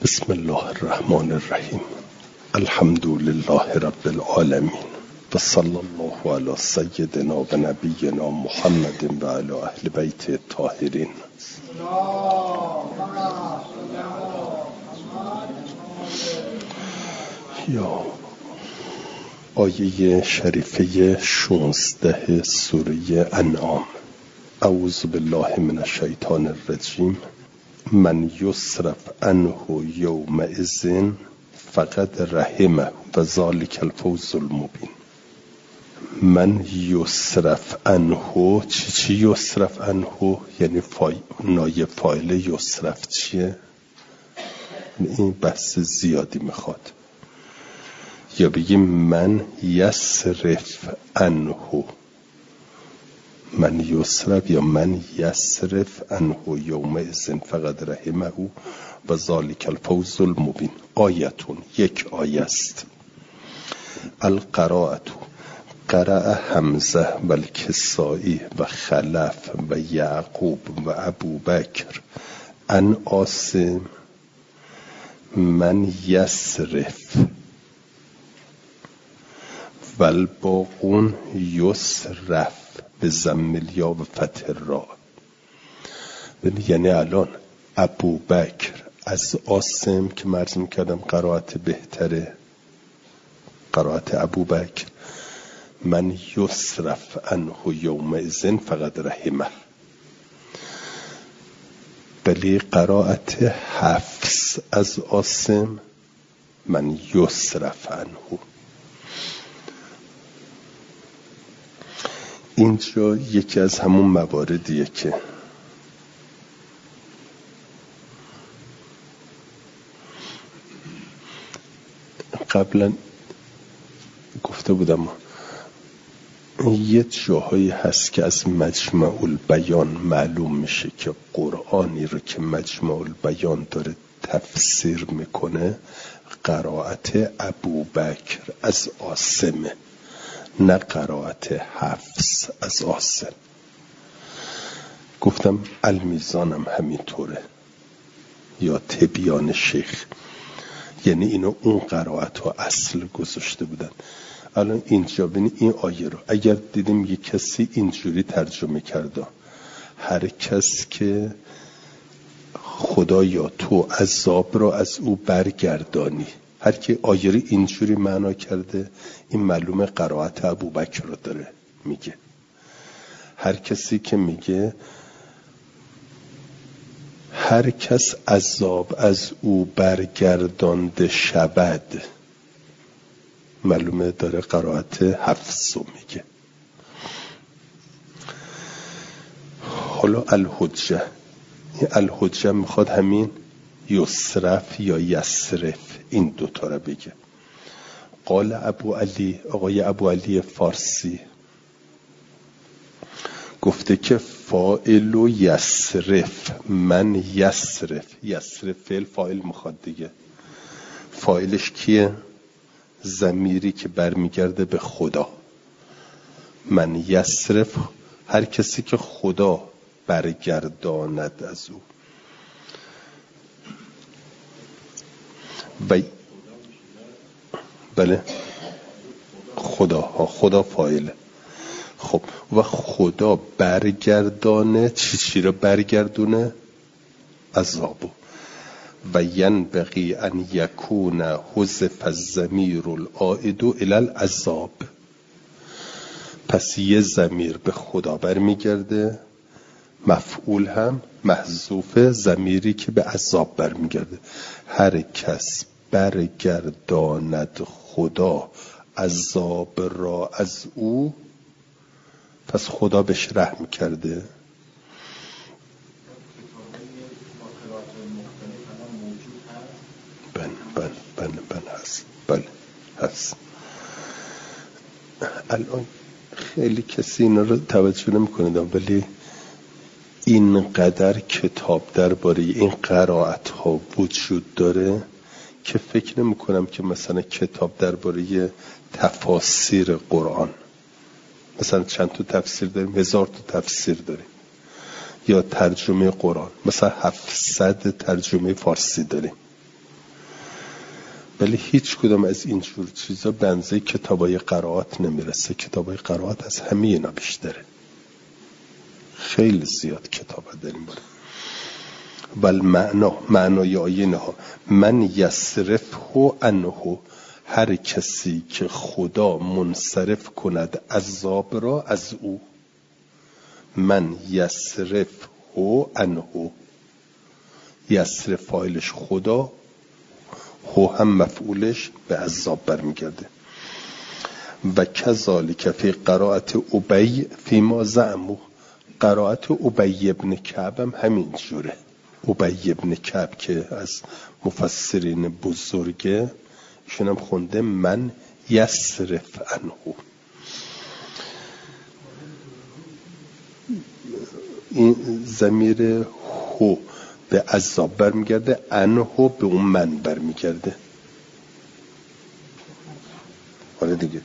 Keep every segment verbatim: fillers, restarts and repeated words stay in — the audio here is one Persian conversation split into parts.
بسم الله الرحمن الرحیم. الحمد لله رب العالمین و صلی الله علی سیدنا و نبینا محمد و علی اهل بیت الطاهرین. یا آیه شریفه شانزده سوره انعام. اعوذ بالله من الشیطان الرجیم. من یصرف عنه یومئذ فقد رحمه و ذلک الفوز المبین. من یصرف عنه، چی چی یصرف عنه؟ یعنی فای... نایب فاعل یصرف چیه؟ این بحث زیادی میخواد. یا بگیم من یصرف عنه، من یصرف یا من یصرف عنه یومئذ فقد رحمه و ذلک الفوز المبین. آیتون، یک آیه است. القراءة، قرأ حمزه و الکسائی و خلف و یعقوب و ابوبکر ان عاصم من یصرف و الباقون یصرف به ضم الیا و فتح الراء. یعنی الان ابوبکر از عاصم که مرز میکردم قرائت بهتره، قرائت ابوبکر من یصرف عنه یومئذ فقد رحمه. بلی قرائت حفص از عاصم من یصرف عنه. اینجا یکی از همون مواردیه که قبلا گفته بودم یه جاهایی هست که از مجمع البیان معلوم میشه که قرآنی رو که مجمع البیان داره تفسیر میکنه قرائت ابوبکر از عاصمه، نه قرائت حفص از عاصم. گفتم المیزانم همینطوره یا تبیان شیخ، یعنی اینو اون قرائت ها اصل گذاشته بودن. الان اینجا ببین این آیه رو اگر دیدیم یک کسی اینجوری ترجمه کرده، هر کس که خدایا تو عذاب رو از او برگردانی، هر کی آیه رو اینجوری معنا کرده این معلومه قرائت ابوبکر رو داره میگه. هر کسی که میگه هر کس عذاب از او برگردانده شود، معلومه داره قرائت حفص رو میگه. حالا الحجه، این الحجه میخواد همین یصرف یا یصرف این دوتا رو بگه. قال ابو علی، آقای ابو علی فارسی گفته که فاعل و یصرف، من یصرف، یصرف فعل فاعل میخواد دیگه. فاعلش کیه؟ ضمیری که برمیگرده به خدا. من یصرف هر کسی که خدا برگرداند از او. و بله خدا ها، خدا فاعله. خب و خدا برگردانه چی چی رو برگردونه؟ عذابو. و ینبغی ان یکون حذف الضمیر العائد الی العذاب. پس یه ضمیر به خدا برمیگرده، مفعول هم محذوف ضمیری که به عذاب برمیگرده. هر کس برگرداند خدا عذاب را از او، پس خدا بهش رحم کرده. بله بله بله بله هست، بله هست. الان خیلی کسی اینا رو توجه نمی‌کنه، ولی اینقدر کتاب درباره این قرائت ها وجود داره که فکر نمی کنم که مثلا کتاب درباره تفاسیر قرآن، مثلا چند تا تفسیر داریم، هزار تا تفسیر داریم، یا ترجمه قرآن مثلا هفتصد ترجمه فارسی داریم. ولی هیچ کدوم از این جور چیزا به اندازه کتابای قرائات نمیرسه. کتابای قرائات از همه اینا بیشتره، خیلی زیاد کتاب داریم باره. ول معنا معنای آیه ها من یصرفه عنه، هر کسی که خدا منصرف کند عذاب را از او. من یصرفه عنه، یصرف فاعلش خدا، هو هم مفعولش به عذاب برمیگرده. و کذالک فی قرائت ابی فی ما زعمو، قرائت ابی ابن کعب هم همین جوره. ابی ابن کعب که از مفسرین بزرگه، ایشون هم خونده من یصرف عنه. این ضمیر هو به عذاب برمیگرده، عنه به اون من برمیگرده. آره دیگه،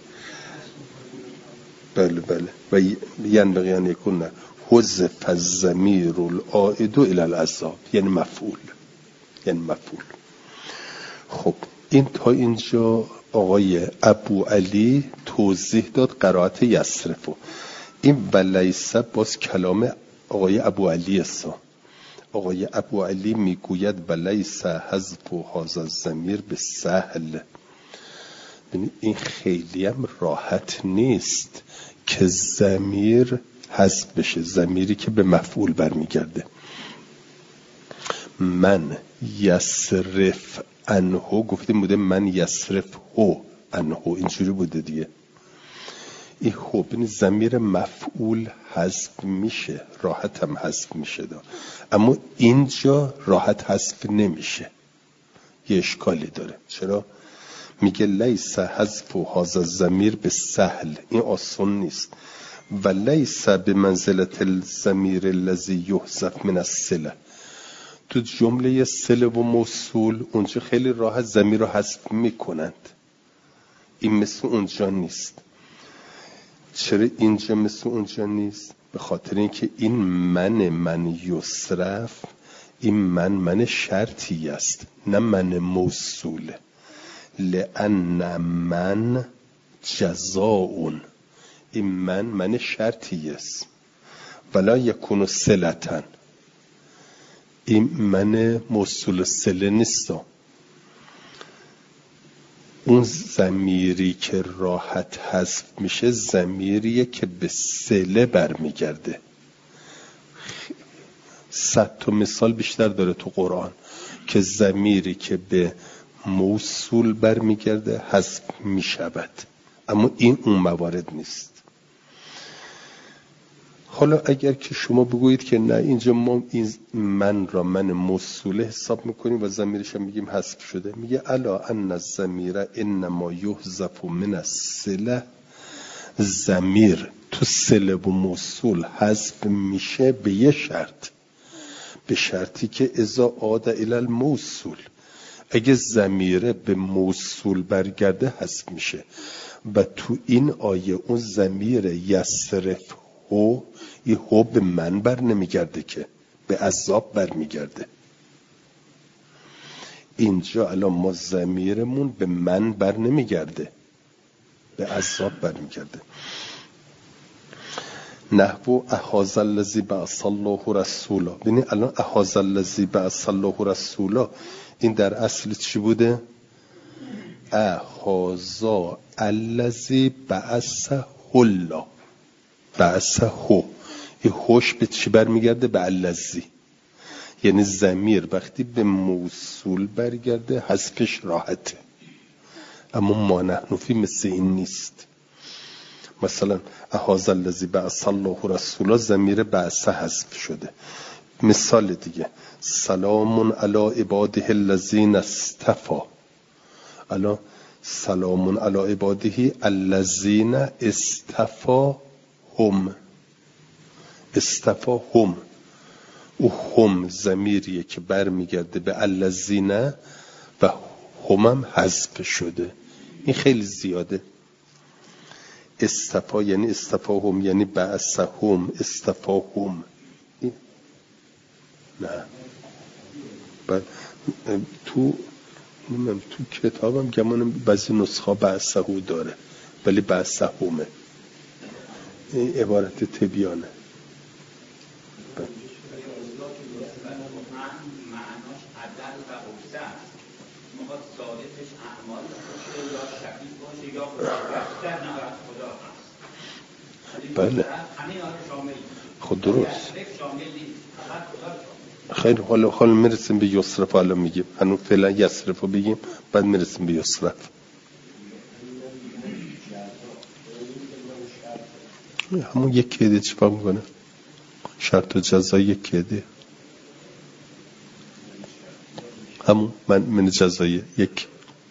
بله بله. و ینبغی ان یکون حذف الضمیر العائد الی العذاب، یعنی مفعول، یعنی مفعول. خب این تا اینجا آقای ابو علی توضیح داد قرائت یصرفو. این ولیسه باز کلام آقای ابو علی است. آقای ابو علی میگوید ولیسه حذف هذا الضمیر به سهل. این خیلی هم راحت نیست که ضمیر حذف بشه، ضمیری که به مفعول برمیگرده. من یصرف عنه گفتیم بوده من یصرف هو عنه، اینجوری بوده دیگه. این خب این ضمیر مفعول حذف میشه، راحت هم حذف میشه دا. اما اینجا راحت حذف نمیشه، یه اشکالی داره. چرا؟ میگه لیس حذف هذا الضمیر به سهل، این آسان نیست. و لیس به منزلت الضمیر الذی یحذف من الصله، تو جمله صله و موصول اونجا خیلی راحت ضمیر رو حذف میکنند، این مثل اونجا نیست. چرا اینجا مثل اونجا نیست؟ به خاطر اینکه این من من یصرف، این من من شرطی است نه من موصوله. لأن من جزاء، این من من شرطی است. ولا یکون صلتن، این من موصول صله نیست. اون ضمیری که راحت حذف میشه ضمیریه که به صله برمیگرده. صد تا مثال بیشتر داره تو قرآن که ضمیری که به موصول برمیگرده حذف میشود، اما این اون موارد نیست. حالا اگر که شما بگویید که نه اینجا ما این من را من موصوله حساب میکنیم و ضمیرش هم میگیم حذف شده، میگه الا ان الضمیر انما یحذف من الصله، ضمیر تو صله و موصول حذف میشه به یه شرط، به شرطی که اذا عاد الی الموصول، اگه ضمیره به موصول برگرده حذف میشه. و تو این آیه اون ضمیر یصرف هو، این هو به من بر نمیگرده که به عذاب بر میگرده. اینجا الان ما ضمیرمون به من بر نمیگرده، به عذاب بر میگرده. نحو احاذ الذی بعث الله رسولا، ببین الان احاذ الذی بعث الله رسولا این در اصل چی بوده؟ احاذ الذی بعث الله، بعث هو، این هوش به چی برمیگرده؟ به الذی. یعنی ضمیر وقتی به موصول برگرده حذفش راحته، اما ما نحن فی مثل این نیست. مثلا احاذ الذی بعث الله رسولا ضمیر بعث حذف شده. مثال دیگه سلام علی عباده الذین اصطفی، الان سلام علی عباده الذین اصطفی هم، اصطفی هم، او هم ضمیریه که برمیگرده به الذین و هم هم حذف شده. این خیلی زیاده. اصطفی یعنی اصطفی هم، یعنی بعث هم، اصطفی هم. نه تو نمیدونم تو کتابم گمان بعضی نسخه بعثهو داره ولی بعثهومه، این عبارت تبیانه. معناش عدل و حسن است، میخواد صادقش اعمال باشه یا شبیه باشه یا خدا نبرد خدا هست. بله همین آن شامل خود درست شامل نیست، فقط خدا شامل. خیلی حالا حالا میرسیم به یسرف، حالا میگیم هنو فعلا یسرف رو بگیم بعد میرسیم به یسرف. همون یک کیده چی فهم میکنه؟ شرط و جزا یک کیده، همون من من جزای یک.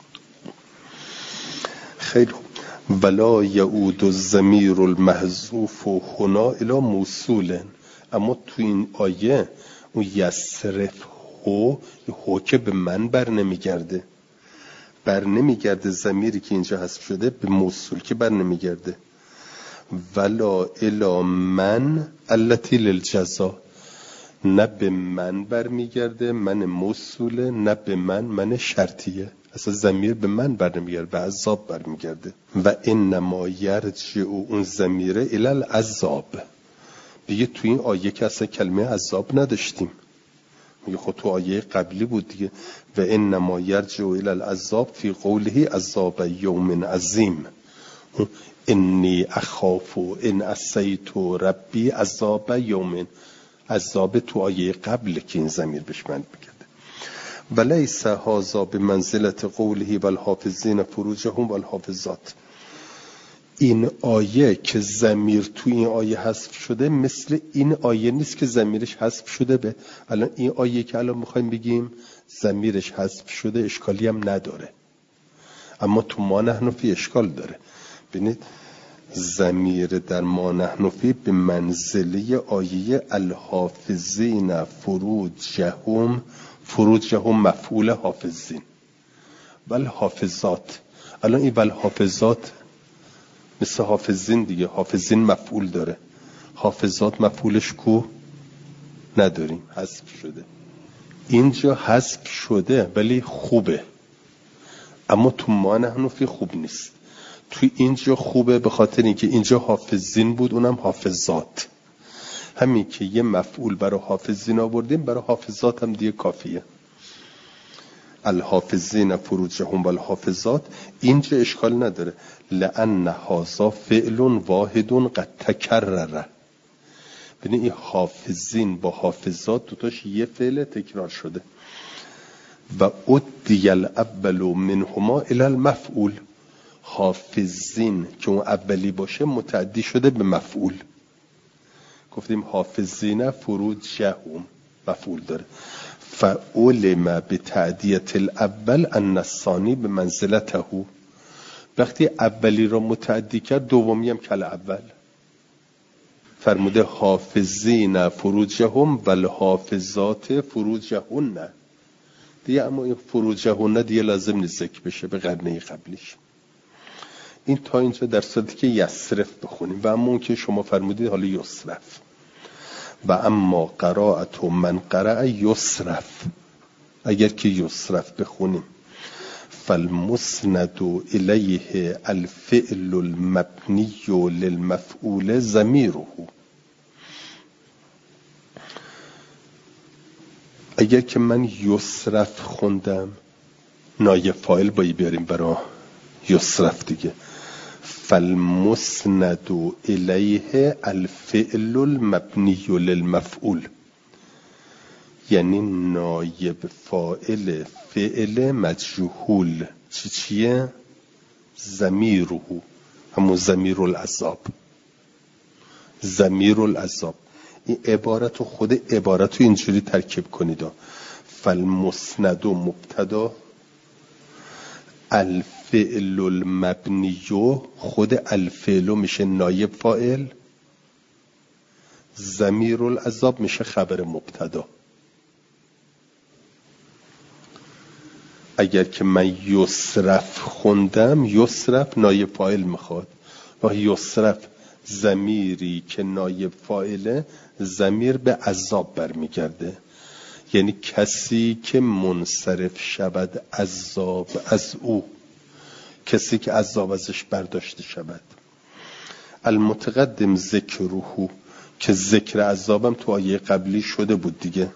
خیلی ولا یعود الضمیر المحذوف هنا الی موصول. اما تو این آیه اون یسرف هو هو که به من بر نمیگرده، بر نمیگرده ضمیری که اینجا حذف شده به موصول که بر نمیگرده. ولا الی من التی للجزا، نه به من بر میگرده من موصوله، نه به من من شرطیه، اصلا ضمیر به من بر نمیگرده به عذاب بر میگرده. و انما یرجع اون ضمیره الی العذاب. دیگه تو این آیه که اصلا کلمه عذاب نداشتیم، میگه خود تو آیه قبلی بود دیگه. و انما یرجع الی العذاب فی قوله عذاب یوم عظیم، انی اخاف ان عصیت ربی عذاب یوم. عذاب تو آیه قبل که این ضمیر بهش من بگرده. ولیس هذا بمنزلت قوله والحافظین فروجهم والحافظات. این آیه که ضمیر تو این آیه حذف شده مثل این آیه نیست که ضمیرش حذف شده به الان این آیه که الان میخوایم بگیم ضمیرش حذف شده اشکالی هم نداره، اما تو ما نحن فی اشکال داره. ببینید ضمیر در ما نحن فی به منزله آیه الحافظین فروجهم، فروجهم مفعول حافظین والحافظات. الان این والحافظات مثل حافظین دیگه، حافظین مفعول داره، حافظات مفعولش کو نداریم، حذف شده. اینجا حذف شده ولی خوبه، اما تو ما نحن فی خوب نیست. تو اینجا خوبه به خاطر اینکه اینجا حافظین بود اونم حافظات. همین که یه مفعول برای حافظین آوردیم برای حافظات هم دیگه کافیه. الحافظین فروجهم والحافظات اینجا اشکال نداره، لأن هذا فعل واحد قد تکرر. ببین این حافظین با حافظات دوتاش یه فعل تکرار شده. و ادی الاول منهما الی المفعول. حافظین که اون اولی باشه متعدی شده به مفعول. گفتیم حافظین فروجهم مفعول داره. فعلم بتعدیت الاول ان الثانی به منزلته. وقتی اولی را متعدی کرد دومی هم کل اول. فرموده حافظین فروجهم والحافظات فروجهن دیگه، اما این فروجهن دیگه لازم نیست ذکر بشه به قرنه قبلیش. این تا اینجا در صورتی که یسرف بخونیم. و اما اون که شما فرمودید حالا یسرف. و اما قرائت من قرأ یسرف، اگر که یسرف بخونیم فالمسند الیه الفعل المبنی للمفعول ضمیره. اگر که من یسرف خوندم نایب فاعل بایی بیاریم برای یسرف دیگه. فالمسند الیه الفعل المبنی للمفعول، یعنی نایب فاعل فعل مجهول چی چیه؟ ضمیره، همون ضمیر العذاب. ضمیر العذاب این عبارت خود عبارت رو اینجوری ترکیب کنید. فالمسند مبتدا، الفعل المبنی خود الفعل میشه نایب فاعل، ضمیر العذاب میشه خبر مبتدا. اگر که من یسرف خوندم یسرف نایب فاعل میخواد و یسرف ضمیری که نایب فاعله ضمیر به عذاب برمیگرده. یعنی کسی که منصرف شود عذاب از او، کسی که عذاب ازش برداشته شود. المتقدم ذکره، که ذکر عذابم تو آیه قبلی شده بود دیگه.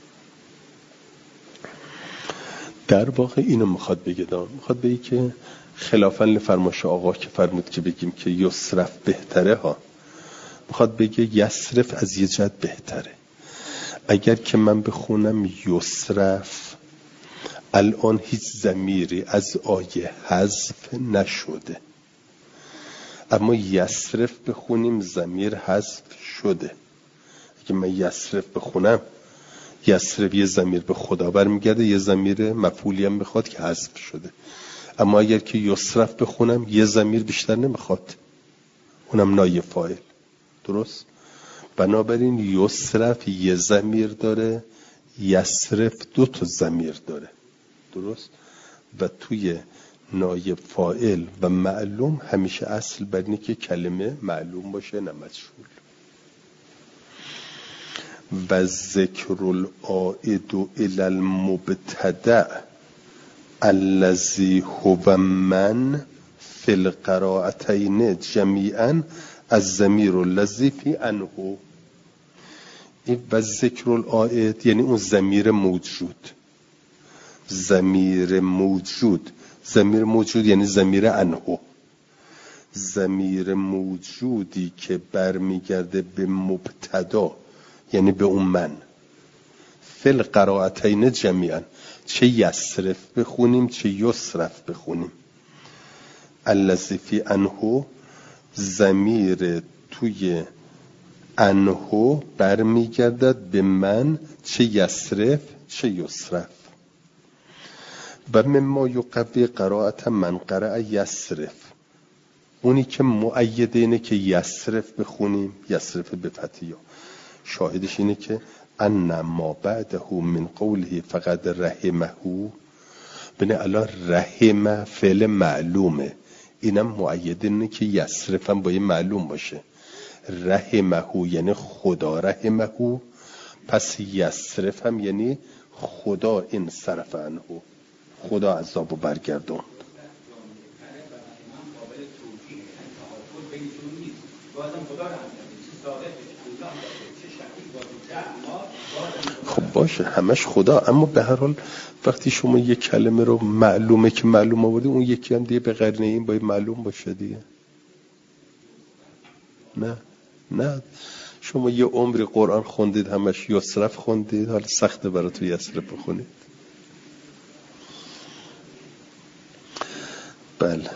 در واقع اینو میخواد بگه دام میخواد بگه که خلافاً لفرماش آقا که فرمود که بگیم که یسرف بهتره ها، میخواد بگه یسرف از یه جهت بهتره. اگر که من بخونم یسرف، الان هیچ ضمیری از آیه حذف نشده، اما یسرف بخونیم ضمیر حذف شده. اگه من یسرف بخونم، یسرف یه ضمیر به خدا برمیگرده، یه ضمیر مفعولی هم بخواد که حذف شده. اما اگر که یسرف بخونم یه ضمیر بیشتر نمیخواد، اونم نایب فاعل. درست؟ بنابراین یسرف یه ضمیر داره، یسرف دو تا ضمیر داره. درست؟ و توی نایب فاعل و معلوم همیشه اصل بر اینه که کلمه معلوم باشه نه مجهول. و ذکر العائد الی المبتدع الذی هو من فی القراءتین جمیعا الضمیر الذی فی عنه. و ذکر العائد یعنی اون ضمیر موجود، ضمیر موجود ضمیر موجود یعنی ضمیر عنه، ضمیر موجودی که برمیگرده به مبتدا یعنی به اون من. فی القراءتین جمیعا، چه یسرف بخونیم چه یسرف بخونیم. الذی فی عنه، ضمیر توی عنه برمیگردد به من، چه یسرف چه یسرف. و مما یقوی قرائت من قرأ یسرف، اونی که مؤیده اینه که یسرف بخونیم، یسرف به فتحه. شاهدش اینه که ان ما بعده من قوله فقد رحمه، بنه الان رحمه فعل معلومه، اینم مؤیده اینه که یسرف هم باید معلوم باشه. رحمه یعنی خدا رحمه، پس یسرف هم یعنی خدا این صرف عنه، خدا عذابو برگردون. خب باشه همش خدا، اما به هر حال وقتی شما یک کلمه رو معلومه که معلوم آوردی، اون یکی هم دیگه به قرنه این باید معلوم باشه دیگه. نه نه شما یه عمری قرآن خوندید همش یسرف خوندید، حالا سخته برای تو یسرف بخونید. بله.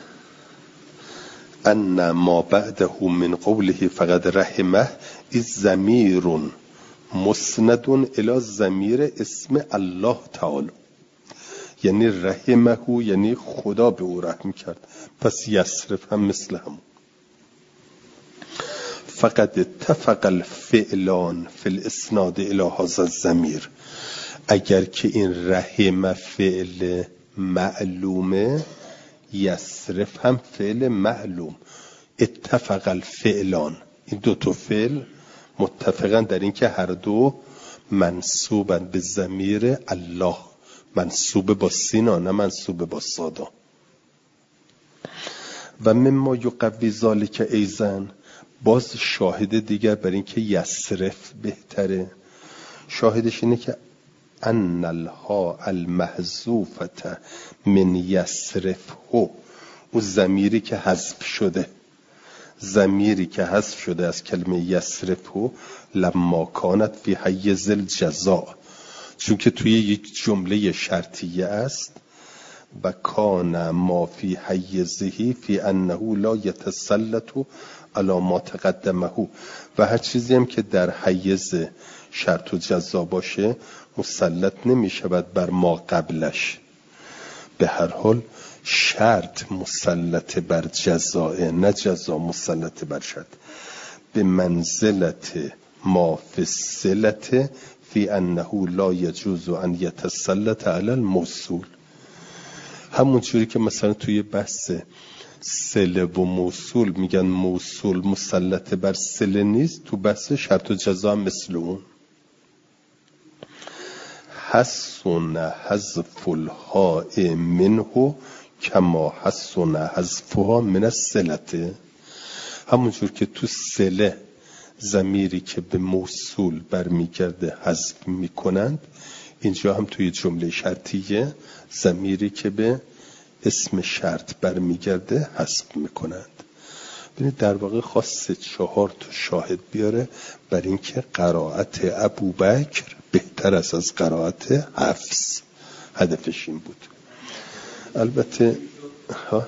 ان ما بعده من قوله فقد رحمه از ضمیر مسند الی ضمیر اسم الله تعالی، یعنی رحمه یعنی خدا به او رحم کرد، پس یسرف هم مثل همون. فقد اتفق الفعلان فی الاسناد الی هذا الضمیر، اگر که این رحمه فعل معلومه، یسرف هم فعل معلوم. اتفق الفعلان، این دو تا فعل متفقن در این که هر دو منصوبن به ضمیر الله، منصوب با سینا نه منصوب با صادا. و مما یقوی ذالک ایضا، باز شاهد دیگر بر این که یسرف بهتره، شاهدش اینه که ان الها المحذوفه من یسرفه، او ضمیری که حذف شده، ضمیری که حذف شده از کلمه یسرفه، لما کانت فی حیز الجزاء، چون که توی یک جمله شرطیه است. و کان ما فی حیزه فی انه لا یتسلط علی ما تقدمه، و هر چیزی هم که در حیز شرط و جزا باشه مسلط نمی شود بر ما قبلش. به هر حال شرط مسلط بر جزاء، نه جزا مسلط بر شرط. به منزلت ما فی الصلة فی انه لا یجوز ان یتسلط علی الموصول. همون جوری که مثلا توی بحث صله و موصول میگن موصول مسلط بر صله نیست، تو بحث شرط و جزا هم مثل اون. حسن حذف الهاء منه کما حسن حذفها من الصلة. همونجور که تو صله ضمیری که به موصول برمیگرده حذف میکنند، اینجا هم توی جمله شرطیه ضمیری که به اسم شرط برمیگرده حذف میکنند. ببینید در واقع خواست چهار تا شاهد بیاره بر اینکه قرائت ابوبکر بهتر است از قرائت حفص. هدفش این بود. البته ها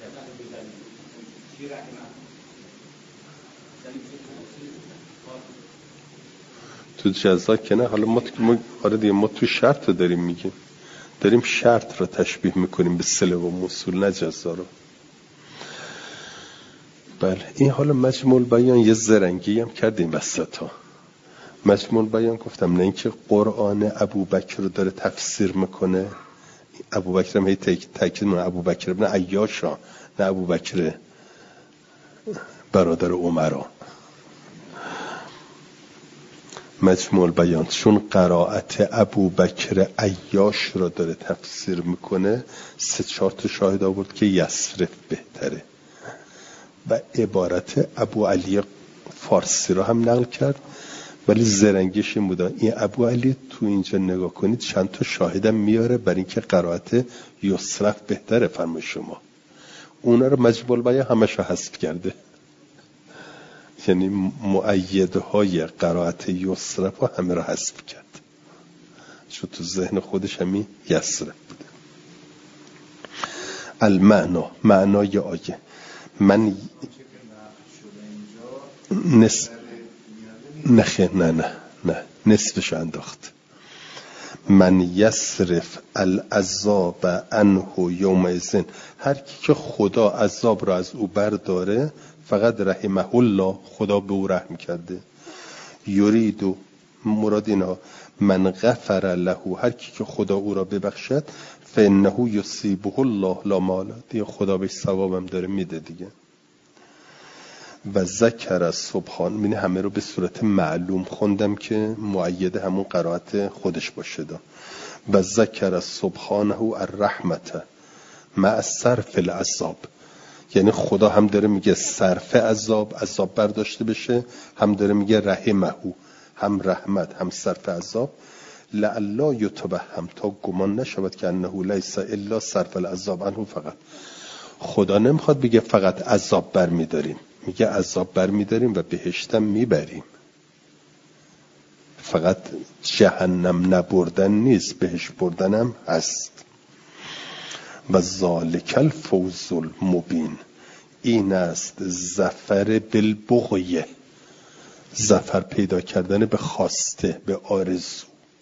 تو جزا که نه، حالا ما آره دیگه ما تو شرط رو داریم میگیم، داریم شرط رو تشبیه میکنیم به صله و موصول، نه جزا رو. بله این حالا مجموع بیان یه زرنگی هم کردیم وسطا. مجموع بیان گفتم نه اینکه قرآن ابوبکر رو داره تفسیر میکنه، ابوبکر هم هی تاکید میکنه ابوبکر ابن عیاشا، نه ابوبکر برادر عمرا. مجموع بیان چون قرائت ابوبکر عیاش رو داره تفسیر میکنه، سه چهار تا شاهد آورد که یسرف بهتره و عبارت ابو علی فارسی رو هم نقل کرد. ولی زرنگیش این بوده این ابو علی تو اینجا نگاه کنید چند تا شاهدم میاره برای اینکه قرائت یسرف بهتره. فرمای شما اونا رو مجموع بیان همشو حذف کرده، یعنی مؤیدهای قرائت یسرف رو همه رو حذف کرد، چون تو ذهن خودش همین یسرف بوده. المعنا، معنای آیه من نصف نخه نه نه نه نصفش انداخت. من یصرف العذاب عنه یومئذ، هر کی که خدا عذاب را از او برداره فقط رحمه الله، خدا به او رحم کرده. یرید مراد اینا من غفر له، هر کی که خدا او را ببخشد فانه یصیبه الله لا مال، دیگه خدا بهش ثوابم داره میده دیگه. و ذکر سبحان، من همه رو به صورت معلوم خوندم که مؤید همون قرائت خودش باشه دا. و ذکر سبحانه الرحمت مع صرف العذاب، یعنی خدا هم داره میگه صرف عذاب، عذاب برداشته بشه، هم داره میگه رحمه، هم رحمت هم صرف عذاب. لعلا یتوهم، تا گمان نشود که انه لیس الا صرف العذاب عنه فقط. خدا نمیخواد بگه فقط عذاب برمیداریم، میگه عذاب برمیداریم و بهشتم میبریم. فقط جهنم نبردن نیست، بهش بردنم هست. و ذالک الفوز المبین، این است ظفر بالبغیه، ظفر پیدا کردن به خواسته، به آرزو.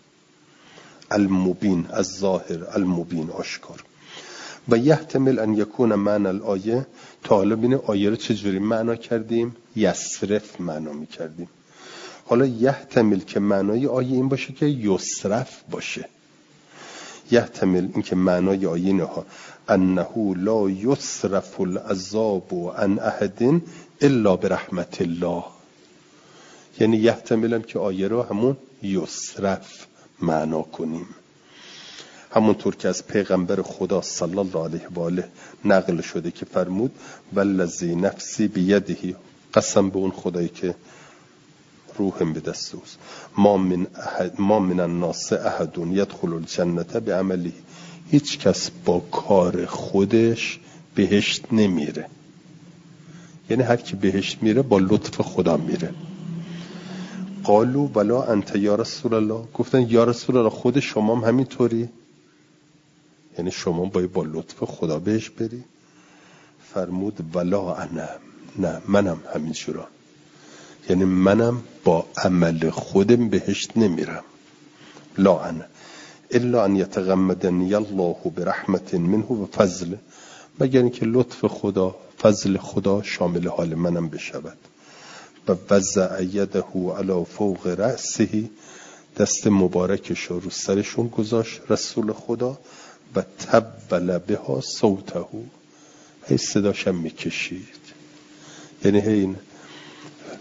المبین از ظاهر، المبین آشکار. و یحتمل ان یکون معنی الآیه، تا حالا بینه آیه رو چجوری معنا کردیم؟ یسرف معنا می کردیم. حالا یحتمل که معنای آیه این باشه که یسرف باشه. یحتمل این که معنای آیه اینها انه لا یسرف العذاب عن احد الا برحمت الله، یعنی یحتمل هم که آیه رو همون یسرف معنا کنیم، همونطور که از پیغمبر خدا صلی الله علیه و آله نقل شده که فرمود والذی نفسی بیده، قسم به اون خدایی که روحم به دست اوست، ما من احد ما من الناس احد یدخل الجنه بعمله، هیچ کس با کار خودش بهشت نمیره، یعنی هر کی بهشت میره با لطف خدا میره. قالوا بلا انت یا رسول الله، گفتن یا رسول الله خود شما هم همینطوری، یعنی شما باید با لطف خدا بهش بری؟ فرمود ولا انا، نه منم همینجورا، یعنی منم با عمل خودم بهشت نمیرم. لا انا الا ان یتغمدنی الله برحمت منه و فضل، مگر اینکه لطف خدا، فضل خدا شامل حال منم بشود. و وضع یده علی فوق رأسه، دست مبارکش رو سرشون گذاشت رسول خدا و تبل بها صوته، هی صداشم میکشید، یعنی هی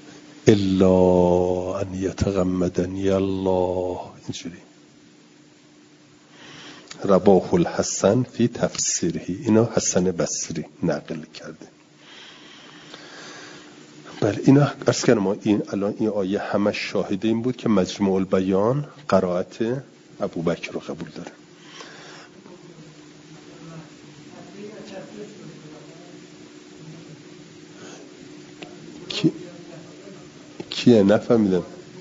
الا ان یتغمدنی الله، اینجوری رواه الحسن فی تفسیره، اینا حسن بصری نقل کرده. بله اینا عرض کردم ما این الان این آیه همش شاهد این بود که مجموع البیان قرائت ابوبکر رو قبول داره. کی کیه نفهمیدم.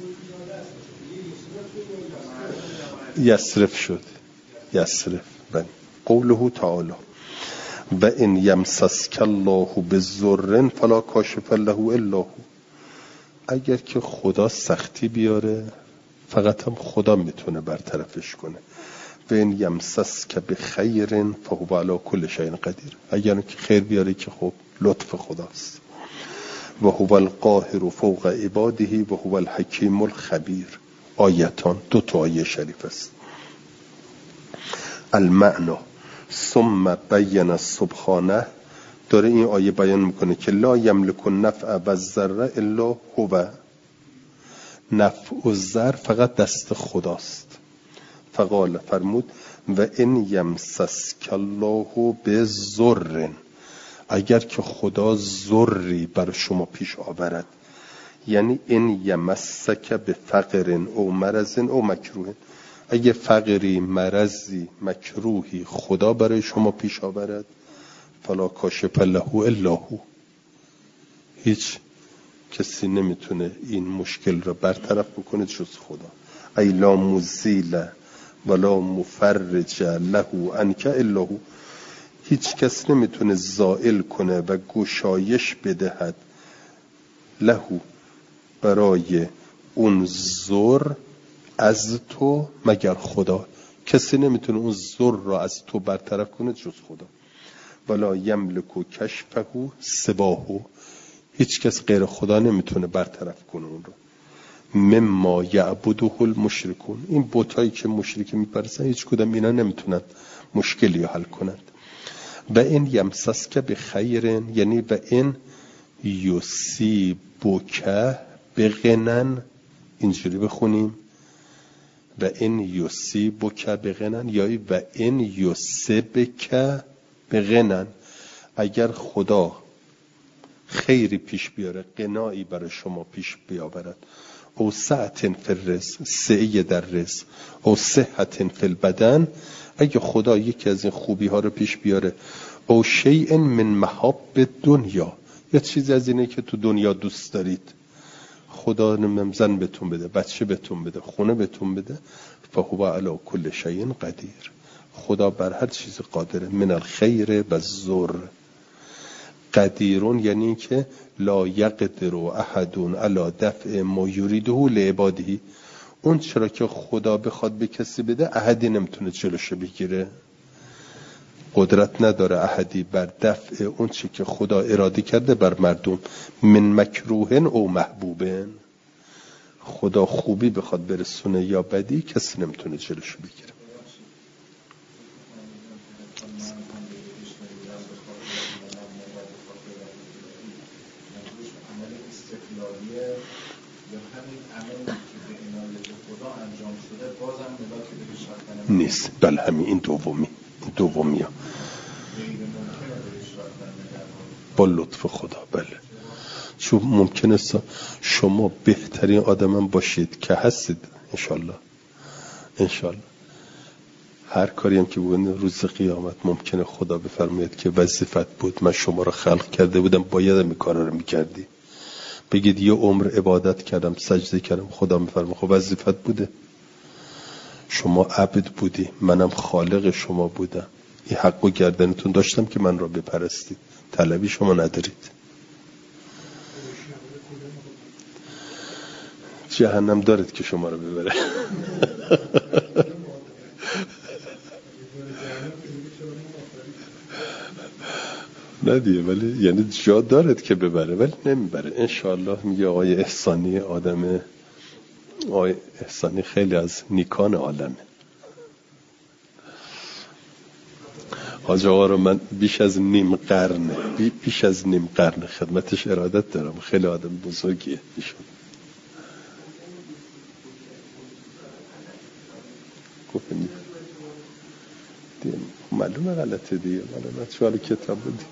یسرف شد یسرف. بله قوله تعالی و ان یمسسک الله بضر فلا کاشف له الا هو، اگر که خدا سختی بیاره فقط هم خدا میتونه برطرفش کنه. و ان یمسسک بخیر فهو علی کل شیء قدیر، اگر که خیر بیاره که خب لطف خداست. و هو القاهر فوق عباده و هو الحکیم الخبیر. آیتان دو تا آیه شریف است. المعنی ثم بین سبحانه، داره این آیه بیان میکنه که لا یملک النفع و الضر الا هو، نفع و ضر فقط دست خداست. فقال فرمود و ان یمسسک الله بضر، اگر که خدا ضری بر شما پیش آورد، یعنی ان یمسک بفقر او مرض او مکروه، اگه فقری مرضی مکروهی خدا برای شما پیش آورد، فلا کاشف له الا هو، هیچ کسی نمیتونه این مشکل را برطرف بکنه جز خدا. ای لا مزیل ولا مفرج له عنک الا هو، هیچ کس نمیتونه زائل کنه و گشایش بدهد له برای اون ضر از تو مگر خدا. کسی نمیتونه اون ضر را از تو برطرف کنه جز خدا. ولا یملک کشفه سواه، هیچ کس غیر خدا نمیتونه برطرف کنه اون رو. مما یعبده المشرکون، این بتایی که مشرک میپرستن هیچ کدام اینا نمیتونن مشکلی رو حل کنند. و این یمسسک بخیر، یعنی و این یصیبک بغنن، اینجوری بخونیم و این یصیبک بغنن یا و این یصیبک بغنن، اگر خدا خیری پیش بیاره، قنایی برای شما پیش بیاورد، او سعت فی الرزق، سعی در رزق، او صحت فی البدن، اگه خدا یکی از این خوبی ها رو پیش بیاره، او شیء من محاب دنیا، یا چیزی از اینه که تو دنیا دوست دارید، خدا زن بهتون بده، بچه بهتون بده، خونه بهتون بده، فهو علی کل شیء قدیر، خدا بر هر چیز قادره. من الخیر و الضر. قدیرون یعنی که لا یقدر احد علی دفع ما یریده لعباده، اون چرا که خدا بخواد به کسی بده احدی نمیتونه جلوشو بگیره، قدرت نداره احدی بر دفع اون چی که خدا اراده کرده بر مردم. من مکروهن او محبوبن، خدا خوبی بخواد برسونه یا بدی کسی نمیتونه جلوشو بگیره. نیست. بله همین این دومی این دومی ها با لطف خدا. بله چون ممکنه شما بهترین آدم باشید که هستید انشالله، انشالله هر کاری هم که بگوید روز قیامت ممکنه خدا بفرماید که وظیفت بود، من شما رو خلق کرده بودم باید این کارا رو میکردی. بگید یه عمر عبادت کردم سجده کردم، خدا میفرماید خب وظیفت بوده، شما عبد بودی منم خالق شما بودم، این حق و گردنتون داشتم که من را بپرستید، طلبی شما ندارید. جهنم دارد که شما رو ببره. ندیه ولی یعنی جا دارد که ببره ولی نمیبره انشاءالله. میگه آقای احسانی آدم، آقای احسانی خیلی از نیکان عالمه. حاج آقا رو من بیش از نیم قرن بیش از نیم قرن خدمتش ارادت دارم، خیلی آدم بزرگیه ایشون. گفتم دیگه معلومه غلطه دیگه، معلومه چوال کتاب بودی.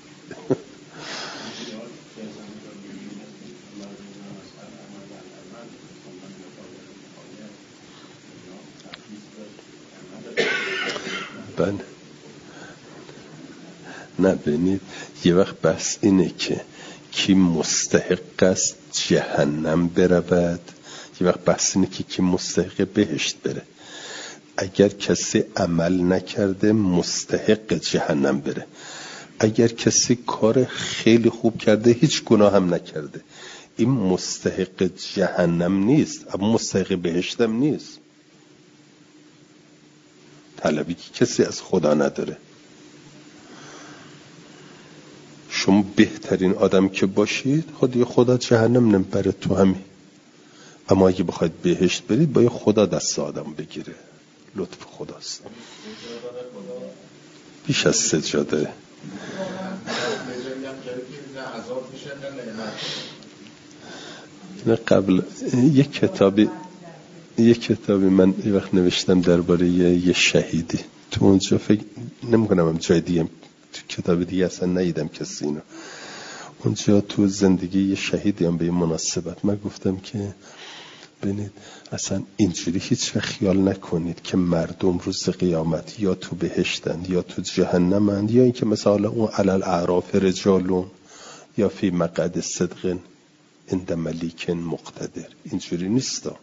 بله نه ببینید یه وقت بحث اینه که کی مستحق است جهنم برود، یه وقت بحث اینه که کی مستحق بهشت بره. اگر کسی عمل نکرده مستحق جهنم بره، اگر کسی کار خیلی خوب کرده هیچ گناه هم نکرده این مستحق جهنم نیست اما مستحق بهشت هم نیست. طلبی که کسی از خدا نداره. شما بهترین آدم که باشید خود خدا جهنم نمیبره تو همین، اما اگه بخواید بهشت برید باید خدا دست آدم بگیره. لطف خداست بیش از سجاده. قبل یک کتابی یک کتابی من یه وقت نوشتم درباره یه شهیدی، تو اونجا فکر نمی‌کنم هم جای دیگه تو کتاب دیگه اصلا ندیدم کسی اینو. اونجا تو زندگی یه شهیدی هم به این مناسبت من گفتم که ببینید اصلا اینجوری هیچ خیال نکنید که مردم روز قیامت یا تو بهشتند یا تو جهنمند، یا اینکه مثلا اون علل اعراف رجالون یا فی مقعد صدق عند ملیک مقتدر. اینجوری نیستا.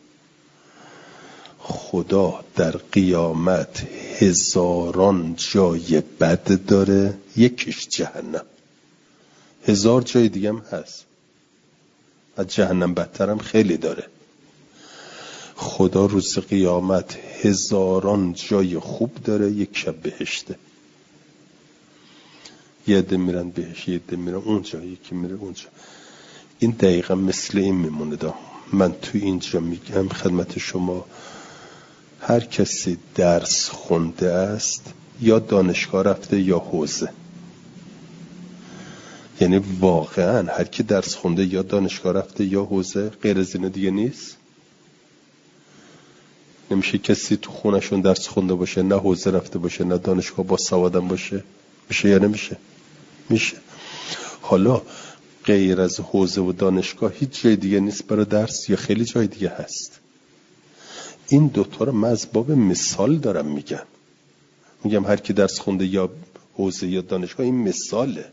خدا در قیامت هزاران جای بد داره، یکیش جهنم، هزار جای دیگه هم هست از جهنم بدتر هم خیلی داره. خدا روز قیامت هزاران جای خوب داره، یک شب بهشته. یه عده میرن بهشت، یه عده میرن اونجا، یکی میره اونجا. این دقیقا مثل این میمونه دا. من تو اینجا میگم خدمت شما هر کسی درس خونده است یا دانشگاه رفته یا حوزه، یعنی واقعا هر کی درس خونده یا دانشگاه رفته یا حوزه، غیر از اینه دیگه نیست. نمیشه کسی تو خونشون درس خونده باشه نه حوزه رفته باشه نه دانشگاه با سوادم باشه. میشه یا نمیشه؟ میشه. حالا غیر از حوزه و دانشگاه هیچ جای دیگه نیست برای درس یا خیلی جای دیگه هست؟ این دوتا رو من از باب مثال دارم میگم. میگم هر کی درس خونده یا حوزه یا دانشگاه، این مثاله.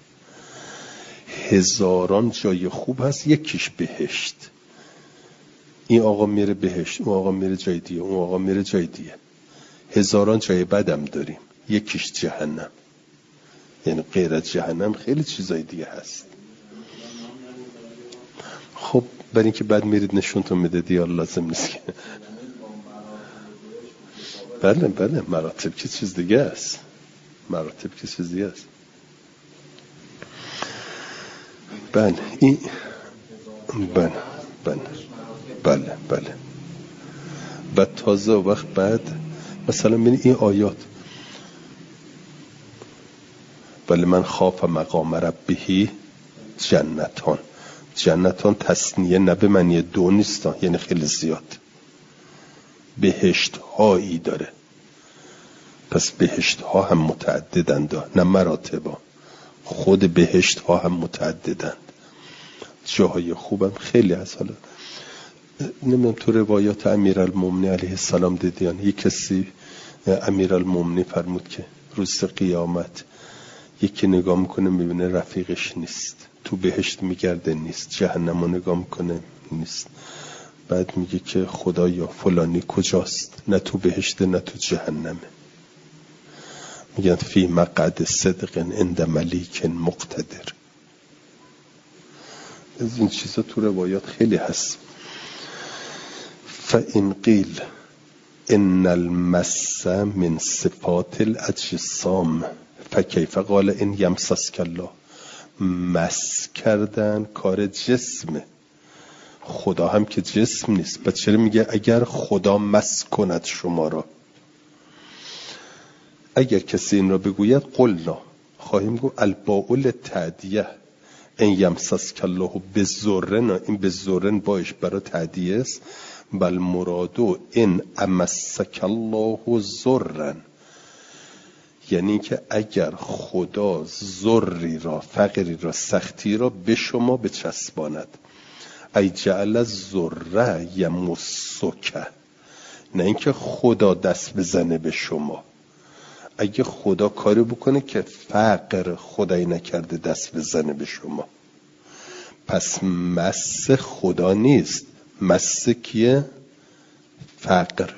هزاران جای خوب هست، یکیش بهشت. این آقا میره بهشت، اون آقا میره جای دیگه، اون آقا میره جای دیگه. هزاران جای بدم داریم، یکیش جهنم. یعنی غیر از جهنم خیلی چیزای دیگه هست. خب برای اینکه بعد میرید نشونتون میده دیگه لازم نیست که بله بله مراتب که چیز دیگه است، مراتب که چیز دیگه است. بله این بله بله بله بله بعد تازه وقت بعد مثلا من این آیات ولی من خاف مقام ربه جنتان، جنتان تصنیه نه به معنی دو نیستان، یعنی خیلی زیاد بهشت هایی داره. پس بهشت ها هم متعددند، نه مراتبا، خود بهشت ها هم متعددند، جاهای خوبم خیلی هست. حالا نمیدونم تو روایات امیرالمومنین علیه السلام دیدیان، یک کسی امیرالمومنین فرمود که روز قیامت یکی نگاه میکنه میبینه رفیقش نیست، تو بهشت میگرده نیست، جهنم رو نگاه میکنه نیست. بعد میگه که خدایا فلانی کجاست؟ نه تو بهشت نه تو جهنمه. میگن فی مقعد صدق عند ملیک مقتدر. از این چیزا تو روایات خیلی هست. فإن قیل ان المس من صفات الاجسام فکیف قال ان یمسسک الله. مس کردن کار جسمه، خدا هم که جسم نیست. پس چرا میگه اگر خدا مس کند شما را؟ اگر کسی این را بگوید قلنا، خواهیم گو الباء تعدیه، ان یمسسک الله بضرن، این بضرن باش برای تعدیه است. بل مرادو ان امسک الله ضرن، یعنی که اگر خدا ضری را، فقری را، سختی را به شما بچسباند، ای جعل الضر یمسک، نه اینکه خدا دست بزنه به شما. اگه خدا کاری بکنه که فقر خدایی نکرده دست بزنه به شما، پس مس خدا نیست، مس کیه؟ فقر.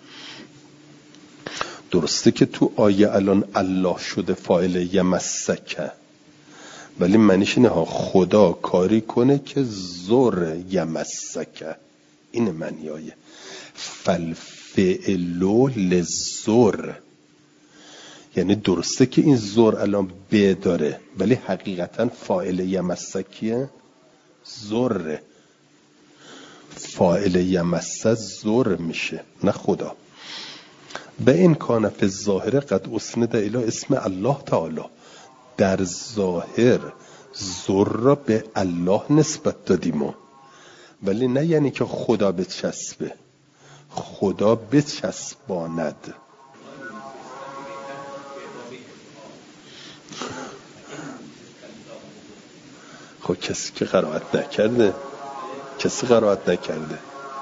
درسته که تو آیه الان الله شده فاعل یمسک، ولی معنیش اینه ها خدا کاری کنه که زر یمسک، این معنی آیه. فالفعل للزر، یعنی درسته که این زر الان ب داره، ولی حقیقتا فاعل یمسکیه زر، فاعل یمسه زر میشه نه خدا. به این کان فی الظاهر قد اسند الی اسم الله تعالی، در ظاهر زر را به الله نسبت دادیم، ولی نه یعنی که خدا بچسبه، خدا بچسباند. خب کسی که قرائت نکرده، کسی قرائت نکرده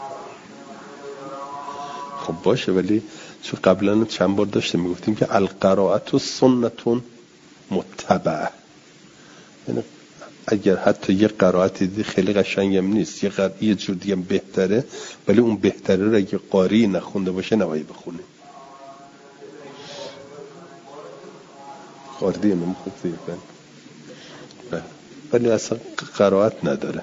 خب باشه، ولی چون قبلا چند بار داشته میگفتیم که القرائت و سنتون متبعه، یعنی اگر حتی یه قرائتی دی خیلی قشنگم نیست، یه قر... یه جور دیگه بهتره، ولی اون بهتره رو اگه قاری نخونده باشه نباید بخونه. قاردیه نمیخواد زیر بند، ولی اصلا قرائت نداره.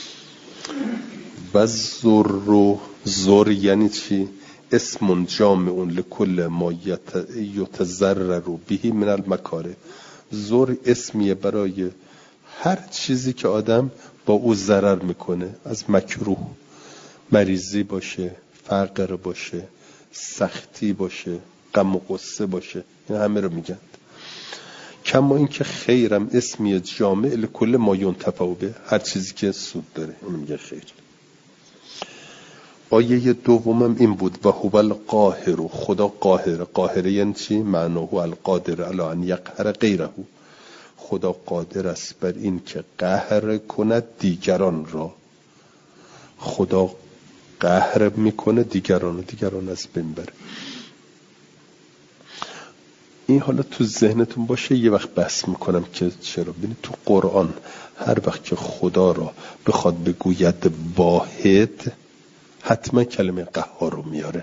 و زر رو، زر یعنی چی؟ اسم جامع لکل ما یتضرر به من المکاره. زر اسمیه برای هر چیزی که آدم با او ضرر میکنه، از مکروه، مریضی باشه، فقر باشه، سختی باشه، غم و غصه باشه، این همه رو میگن. کما این که خیرم اسمی جامع لکل ما ینتفع به، هر چیزی که سود داره اون میگه خیر. آیه دومم این بود و هو القاهر، خدا قاهر. قاهر یعنی چی؟ معناه القادر علی ان یقهر غیره، خدا قادر است بر این که قهر کند دیگران را. خدا قهر میکنه دیگران، دیگران از بین بره. این حالا تو ذهنتون باشه، یه وقت بحث میکنم که چرا. ببینید تو قرآن هر وقت که خدا را بخواد بگوید واحد، حتما کلمه قهار رو میاره.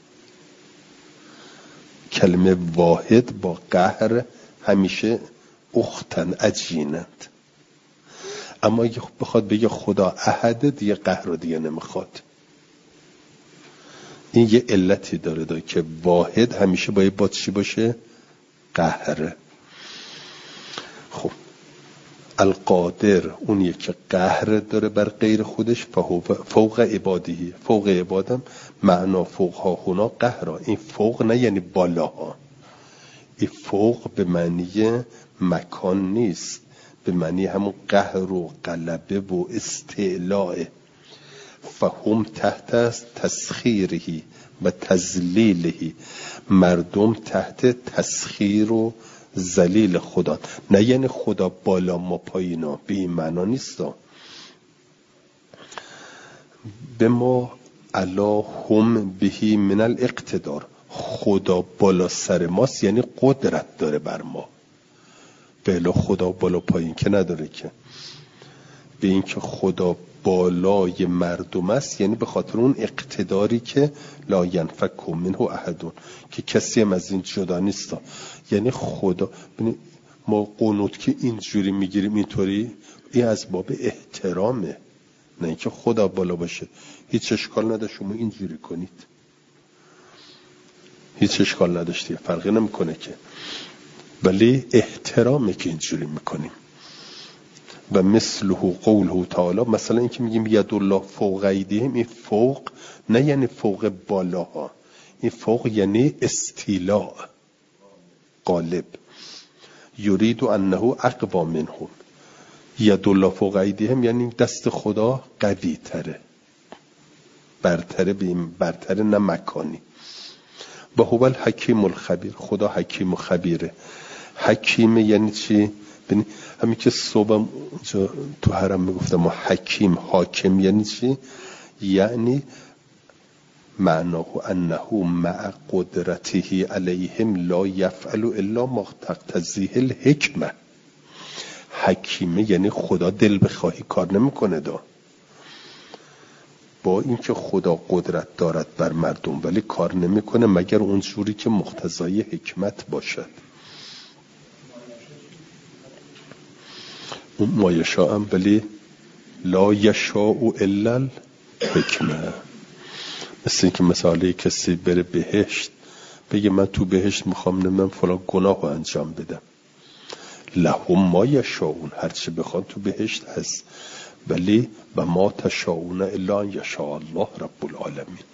کلمه واحد با قهر همیشه اختن، عجینند. اما اگه بخواد بگه خدا احد، دیگه قهر رو دیگه نمیخواد. این یه علتی داره داره که واحد همیشه باید با چی باشه؟ قهره. خب القادر اونیه که قهر داره بر غیر خودش، فوق عبادی، فوق عبادم معنا فوق ها هنا قهرا. این فوق نه یعنی بالا ها، این فوق به معنی مکان نیست، به معنی همون قهر و غلبه و استعلاء. فهم تحت تسخیرهی و تذلیلهی، مردم تحت تسخیر و ذلیل خدا. نه یعنی خدا بالا ما پایینا، به این معنا نیست. به ما علا هم بهی من الاقتدار، خدا بالا سر ماست یعنی قدرت داره بر ما. بلا خدا بالا پایین که نداره که. به این که خدا بالای مردم است یعنی به خاطر اون اقتداری که لا ینفک منه احدون، که کسی هم از این جدا نیست. یعنی خدا، ما قنوت که اینجوری میگیریم اینطوری، این از باب احترامه، نه اینکه خدا بالا باشه. هیچ اشکال نداره شما اینجوری کنید، هیچ اشکال نداشته، فرقی نمیکنه که، ولی احترامه که اینجوری میکنیم. و مثله قوله تعالی، مثلا این که میگیم ید الله فوق ایدیهم، این فوق نه یعنی فوق بالاها، این فوق یعنی استیلاء، غالب. یرید انه اقوا منهم، ید الله فوق ایدیهم یعنی دست خدا قوی تره، برتره، برتره نه مکانی. و هو الحکیم الخبیر، خدا حکیم و خبیره. حکیم یعنی چی؟ ببین همین که صبح تو حرم میگفتم ما حکیم حاکم یعنی چی؟ یعنی معناه انه مع قدرته علیهم لا یفعل الا ما تقتضیه الحکمه. حکیمه یعنی خدا دل بخواهی کار نمیکنه دا، با اینکه خدا قدرت دارد بر مردم ولی کار نمیکنه مگر اون جوری که مقتضای حکمت باشد. اون ما یشاء هم ولی لا یشاء الا الحکمه. مثل اینکه مثلا کسی بره بهشت بگه من تو بهشت میخوام نمیم فلان گناه رو انجام بدم، لهم ما یشاءون، هرچی بخوان تو بهشت هست، ولی و ما تشاءون الا ان یشاء الله رب العالمین.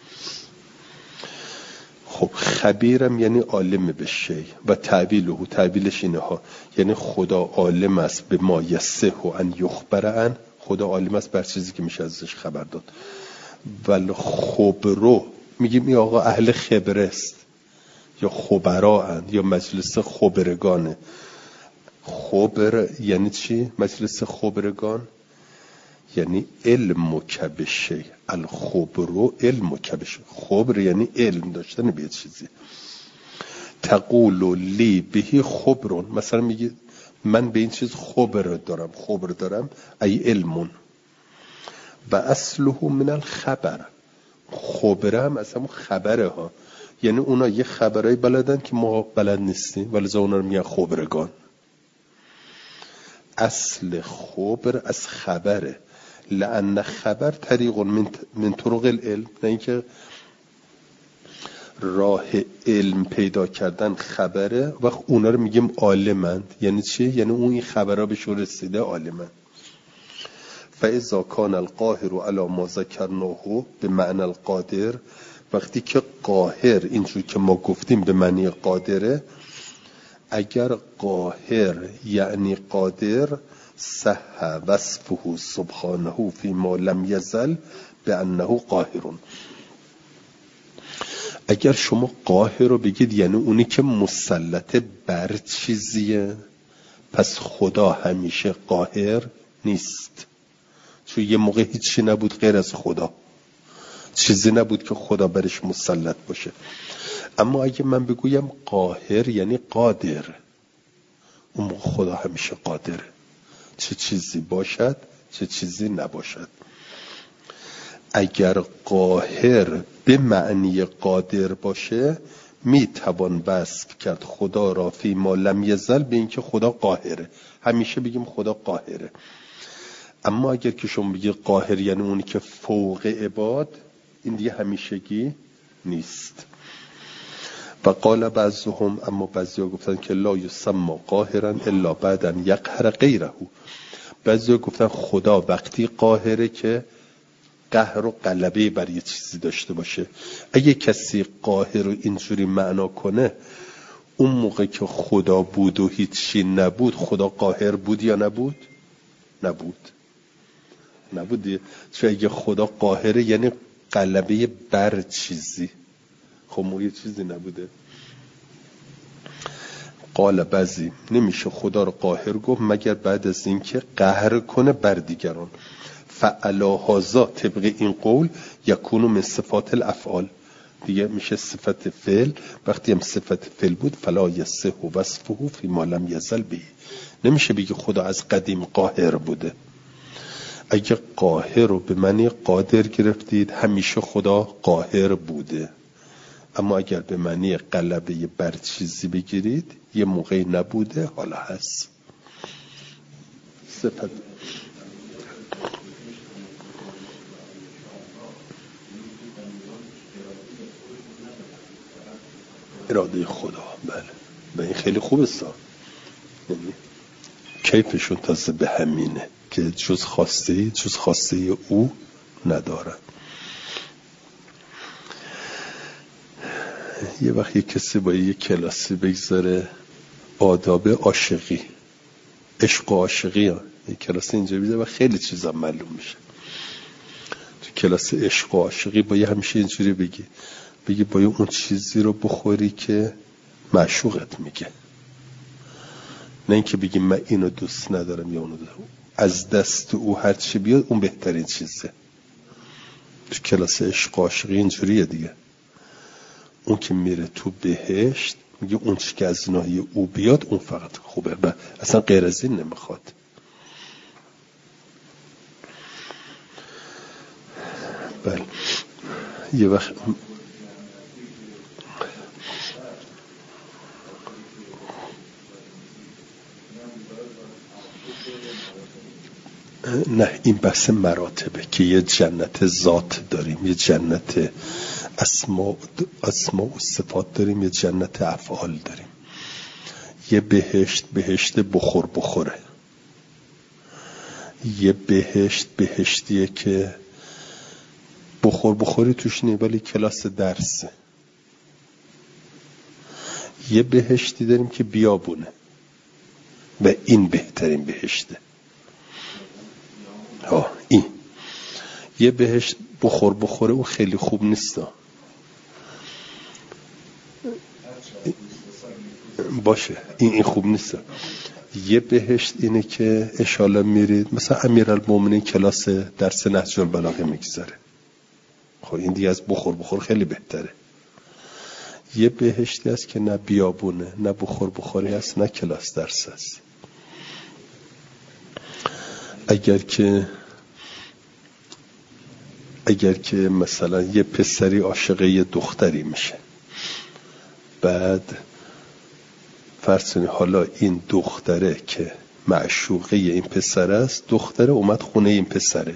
خب خبیرم یعنی عالم به شی و تعبیله، تعبیلش اینه ها، یعنی خدا عالم است به ما یصح ان یخبر عن، خدا عالم است بر چیزی که میشه ازش خبر داد. ولی خبرو میگیم این آقا اهل خبره است یا خبراءن یا مجلس خبرگانه. خبر یعنی چی؟ مجلس خبرگان یعنی علم کبشه، الخبرو علم کبشه. خبر یعنی علم داشتن به چیزی. تقول لی بهی خبرون، مثلا میگه من به این چیز خبر دارم، خبر دارم ای علمون. و اصله من الخبر، خبره هم اصلا خبره ها، یعنی اونا یه خبرهای بلدن که ما بلد نیستیم ولی اونا رو میگن خبرگان. اصل خبر از خبره، لأن خبر طریق من طرق العلم، نه اینکه راه علم پیدا کردن خبره. وقت اونا رو میگیم عالمند، یعنی چی؟ یعنی اون این خبرها بهشون رسیده عالمند. فاذا کان القاهر علی ما ذکرناه به معنی القادر، وقتی که قاهر اینجور که ما گفتیم به معنی قادره، اگر قاهر یعنی قادر صح وصفه سبحانه فی ما لم یزل بانه قاهرون. اگر شما قاهر رو بگید یعنی اونی که مسلط بر چیزیه، پس خدا همیشه قاهر نیست، چون یه موقع هیچی نبود غیر از خدا، چیزی نبود که خدا برش مسلط باشه. اما اگه من بگویم قاهر یعنی قادر، اون موقع خدا همیشه قادره، چه چیزی باشد چه چیزی نباشد. اگر قاهر به معنی قادر باشه می توان وصف کرد خدا را فی ما لم یزل به اینکه خدا قاهره، همیشه بگیم خدا قاهره. اما اگر که شما بگید قاهر یعنی اونی که فوق عباد، این دیگه همیشگی نیست. و قال بعضهم، اما بعضیا گفتن که لا یسمى قاهرا الا بعد ان یقهر غیره. بعضیا گفتن خدا وقتی قاهره که قهر و غلبه بر یه چیزی داشته باشه. اگه کسی قاهر رو اینجوری معنا کنه، اون موقع که خدا بود و هیچی نبود، خدا قاهر بود یا نبود؟ نبود نبود. چون اگه خدا قاهره یعنی غلبه بر چیزی، خب ما یه چیزی نبوده. قال بعضی نمیشه خدا رو قاهر گفت مگر بعد از اینکه قهر کنه بر دیگران. فعلا هذا طبق این قول یکونو من صفات الافعال، دیگه میشه صفت فعل. وقتی هم صفت فعل بود فلا یصح وصفه فی ما لم یزل به، نمیشه بگی خدا از قدیم قاهر بوده. اگه قاهر رو به معنی قادر گرفتید همیشه خدا قاهر بوده، اما اگر به معنی غلبه بر چیزی بگیرید یه موقعی نبوده حالا هست. صفت اراده خدا، بله و این خیلی خوبه سا، یعنی کیفشون تازه به همینه که جز خواسته جز خواسته او ندارن. یه وقت یه کسی با یه کلاسی بگذاره آداب عاشقی، عشق و عاشقی ها، یه کلاسی اینجا بیده و خیلی چیزا معلوم میشه. تو کلاس عشق و عاشقی با یه همیشه اینجوری بگی بگی باید اون چیزی رو بخوری که معشوقت میگه، نه اینکه بگی من اینو دوست ندارم یا اونو دوست. از دست او هر چی بیاد اون بهترین چیزه. تو کلاس عشق عاشقی اینجوریه دیگه. اون که میره تو بهشت میگه اون چی که از ناحیه او بیاد اون فقط خوبه و اصلا غیر از این نمیخواد. بله یه وقت نه این بحث مراتبه که یه جنت ذات داریم، یه جنت اسماء اسماء و صفات داریم، یه جنت افعال داریم. یه بهشت بهشت بخور بخوره، یه بهشت بهشتیه که بخور بخوری توش نیه ولی کلاس درسه. یه بهشتی داریم که بیابونه و این بهترین بهشته. ها این یه بهشت بخور بخوره اون خیلی خوب نیست باشه، این این خوب نیست. یه بهشت اینه که اشاله میرید مثلا امیرالمومنین کلاس درس نهج البلاغه میگذره، خب این دیگه از بخور بخور خیلی بهتره. یه بهشتی هست که نه بیابونه نه بخور بخوری هست نه کلاس درس هست. اگر که اگر که مثلا یه پسری عاشق یه دختری میشه، بعد فرض کنید حالا این دختره که معشوقه این پسر است، دختره اومد خونه این پسره،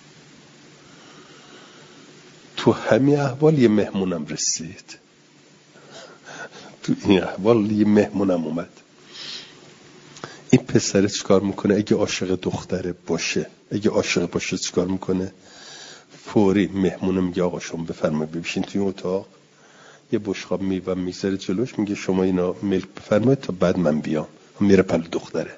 تو همین احوال یه مهمونم رسید، تو این احوال یه مهمونم اومد. این پسره چیکار میکنه؟ اگه عاشق دختره باشه اگه عاشق باشه چیکار میکنه؟ فوری مهمونه میگه آقا شما بفرمایید ببشین توی اتاق، یه بشقاب میوه میذاره جلوش، میگه شما اینا ملک بفرمایید تا بعد من بیام. میره پلو دختره.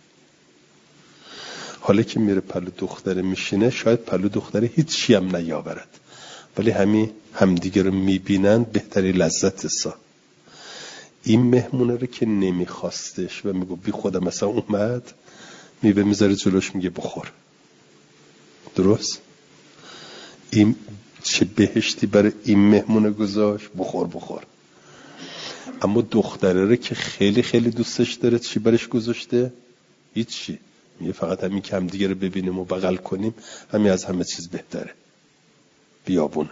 حالا که میره پلو دختره میشینه، شاید پلو دختره هیچ چی هم نیاورد، ولی همین همدیگه رو میبینن بهتری لذت سا. این مهمونه رو که نمیخواستش و میگو بی خودم مثلا اومد، میوه میذاره جلوش میگه بخور. درست؟ این چه بهشتی برای این مهمونه گذاشت، بخور بخور. اما دختره رو که خیلی خیلی دوستش داره چی برش گذاشته؟ هیچی. میگه فقط همین که هم دیگه رو ببینیم و بغل کنیم همین از همه چیز بهتره. بیابونه.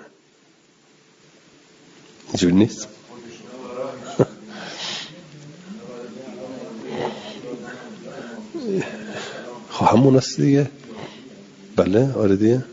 اینجور نیست؟ خب همون است دیگه. بله آره دیگه،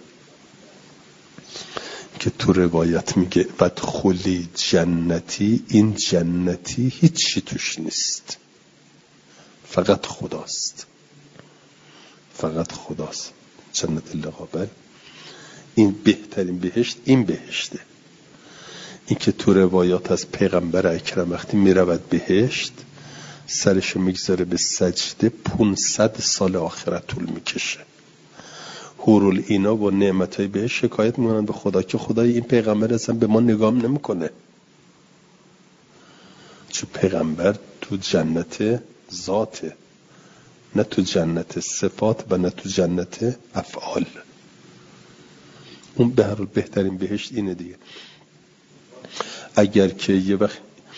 که تو روایت میگه بدخلی جنتی، این جنتی هیچی توش نیست، فقط خداست، فقط خداست. جنت لقابل این بهترین بهشت، این بهشته. این که تو روایات از پیغمبر اکرم وقتی میرود بهشت سرشو میگذاره به سجده، پونصد سال آخرت طول میکشه. حورال اینا با نعمتای بهش شکایت میکنن به خدا که خدای این پیغمبر اصلا به ما نگاه نمیکنه، چون پیغمبر تو جنت ذاته، نه تو جنت صفات و نه تو جنت افعال. اون به هر حال بهترین بهشت اینه دیگه. اگر که یه وقت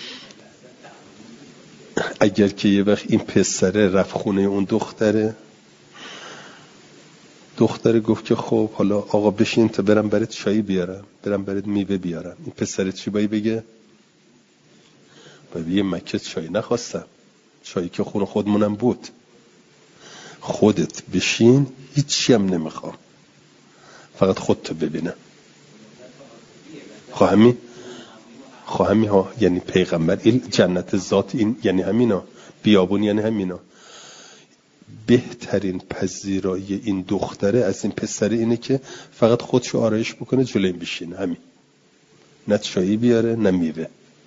اگر که یه وقت این پسره رفت خونه اون دختره، دختره گفت که خب حالا آقا بشین تا برم برات چای بیارم، برم برات میوه بیارم. این پسره چی باید بگه؟ باید یه مکه چای نخواستم، چایی که خونه خودمونم بود، خودت بشین هیچی هم نمیخوام، فقط خودتو ببینم. خب همین خب همین ها یعنی پیغمبر، این جنت ذات، این یعنی همینا، بیابون یعنی همینا. بهترین پذیرایی این دختره از این پسره اینه که فقط خودشو آرایش بکنه جلوی بشینه، همین، نه چایی بیاره نه میوه.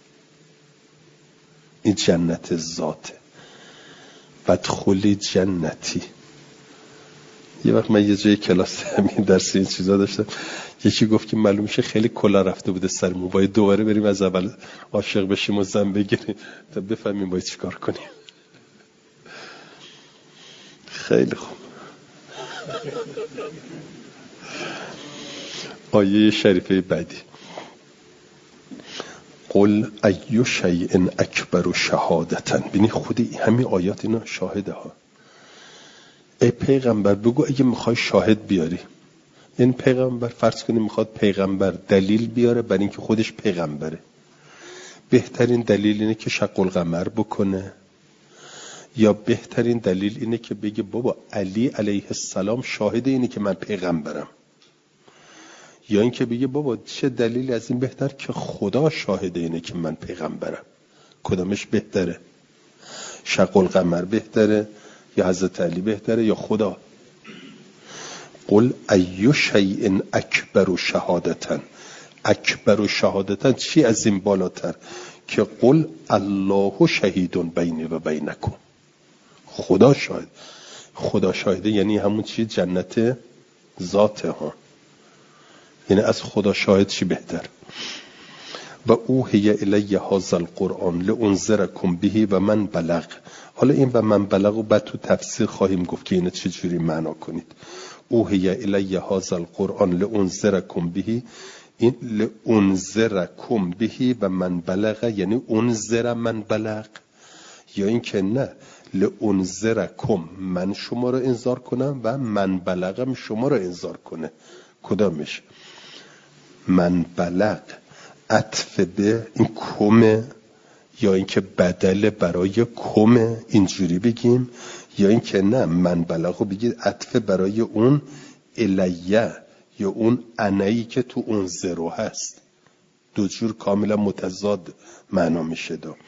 این جنت ذاته. بدخلی جنتی، یه وقت من یه جای کلاس همین درس این چیزا داشتم، یکی گفت که معلوم میشه خیلی کلا رفته بوده سرمون، باید دوباره بریم از اول عاشق بشیم و زن بگیریم تا بفهمیم باید چیکار کنیم. خیلی خوب. آیه شریفه بعدی، قل ای شیء اکبر شهادتن. بینی خودی همین آیات اینا شاهده ها. ای پیغمبر بگو اگه میخوای شاهد بیاری، این پیغمبر فرض کنیم میخواد پیغمبر دلیل بیاره برای اینکه خودش پیغمبره، بهترین دلیل اینه که شق القمر بکنه، یا بهترین دلیل اینه که بگه بابا علی علیه السلام شاهد اینه که من پیغمبرم، یا اینکه بگه بابا چه دلیلی از این بهتر که خدا شاهد اینه که من پیغمبرم. کدامش بهتره؟ شق القمر بهتره یا حضرت علی بهتره یا خدا؟ قل ای شیء اکبر شهادتن. اکبر شهادتن چی از این بالاتر که قل الله شهید بینی و بینکم. خدا شاهد. خدا شاهده یعنی همون چی؟ جنت ذاته ها. یعنی از خدا شاهد چی بهتر؟ و اوحی الی هذا القرآن لانذرکم به و من بلغ. حالا این و من بلغ و بعد تو تفسیر خواهیم گفت که اینو چه جوری معنا کنید. اوحی الی هذا القرآن لانذرکم به، این لانذرکم به و من بلغ یعنی انذر من بلغ، یا این که نه لانذرکم من شما رو انذار کنم و من بلغم شما رو انذار کنه. کدامش؟ من بلغ عطف به این کمه، یا اینکه بدل برای کمه اینجوری بگیم، یا اینکه نه من بلغو بگید عطف برای اون الیه یا اون انایی که تو اون زرو هست. دو جور کاملا متضاد معنا میشه. دو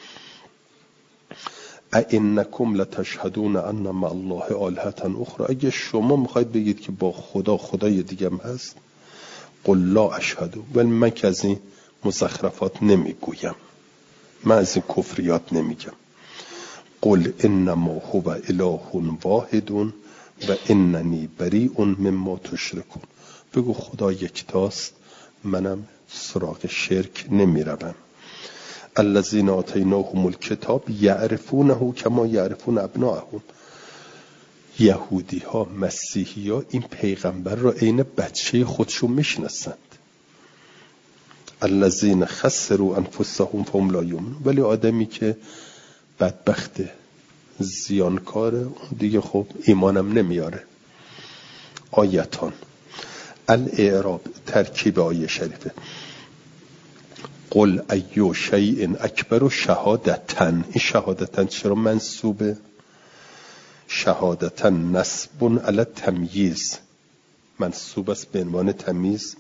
اینکم لتشهدون ان مع الله الهه اخرى. اگه شما میخواید بگید که با خدا خدای دیگه هم هست، قل لا اشهد، ولی من که از این مزخرفات نمیگویم، من از این کفریات نمیگم. قل انما هو اله واحد و اننی بریء مما تشرکون. بگو خدا یکتاست، منم سراغ شرک نمیروم. الذین آتیناهم الکتاب یعرفونه کما یعرفون ابناءهم. یهودی ها مسیحی ها این پیغمبر را عین بچه خودشون میشناسند. الذین خسروا انفسهم فهم لا یؤمنون. ولی آدمی که بدبخته زیانکاره دیگه خب ایمانم نمیاره. آیتان الاعراب ترکیب آیه شریفه. قل ایو شیء اکبر شهادتن. این شهادتن چرا منصوبه؟ شهادتن نسب علی تمییز، منصوب است به عنوان تمیز.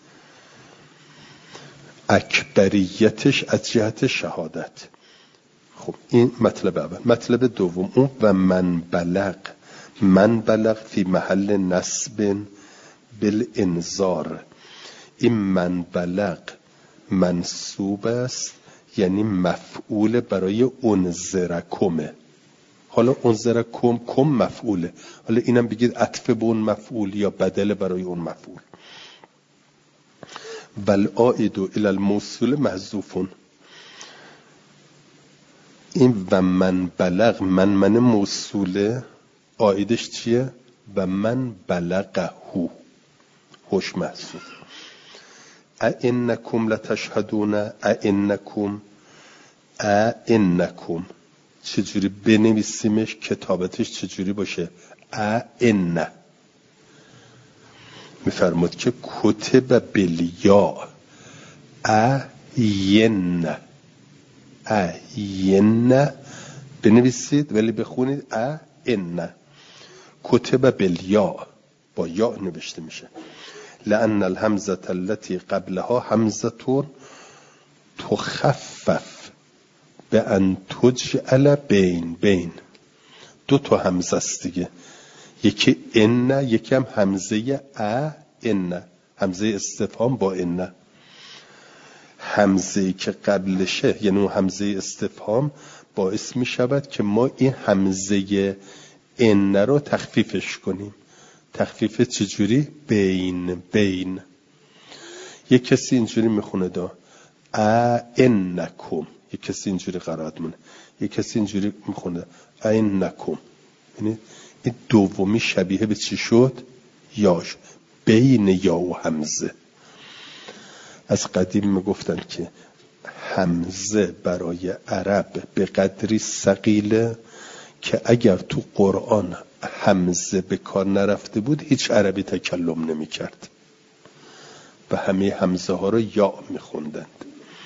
اکبریتش از جهت شهادت. خب این مطلب اول. مطلب دوم اون و من بلغ. من بلغ فی محل نسب بالانذار. این من بلغ منصوب است یعنی مفعول برای انذرکمه. حالا انذرکم کم مفعوله، حالا اینم بگید عطف به اون مفعول یا بدل برای اون مفعول. بل عائد الی الموصول محذوفون. این و من بلغ من من موصوله، عائدش چیه؟ و من بلغه هوش محذوف. اینکم لتشهدون اینکم اینکم چجوری بنویسیمش؟ کتابتش چجوری باشه؟ این میفرمود که کتب بالیا این این بنویسید ولی بخونید این. کتب بالیا با یا نوشته میشه. لأن الهمزة التي قبلها همزة تخفف بأن تجعل بین. بین دو تا همزه است دیگه، یکی ان یکی هم همزه ا ان، همزه استفهام با ان. همزه که قبلشه یعنی اون همزه استفهام باعث می شود که ما این همزه ان رو تخفیفش کنیم. تخفیف چجوری؟ بین بین. یک کسی اینجوری میخونه دا اینکم، یک کسی اینجوری قرائت مونه، یک کسی اینجوری میخونه اینکم. یعنی این دومی شبیه به چی شد؟ یاش، بین یا و همزه. از قدیم میگفتن که همزه برای عرب به قدری ثقیله که اگر تو قرآن همزه به کار نرفته بود هیچ عربی تکلم نمی کرد و همه همزه ها رو یا می خوندند.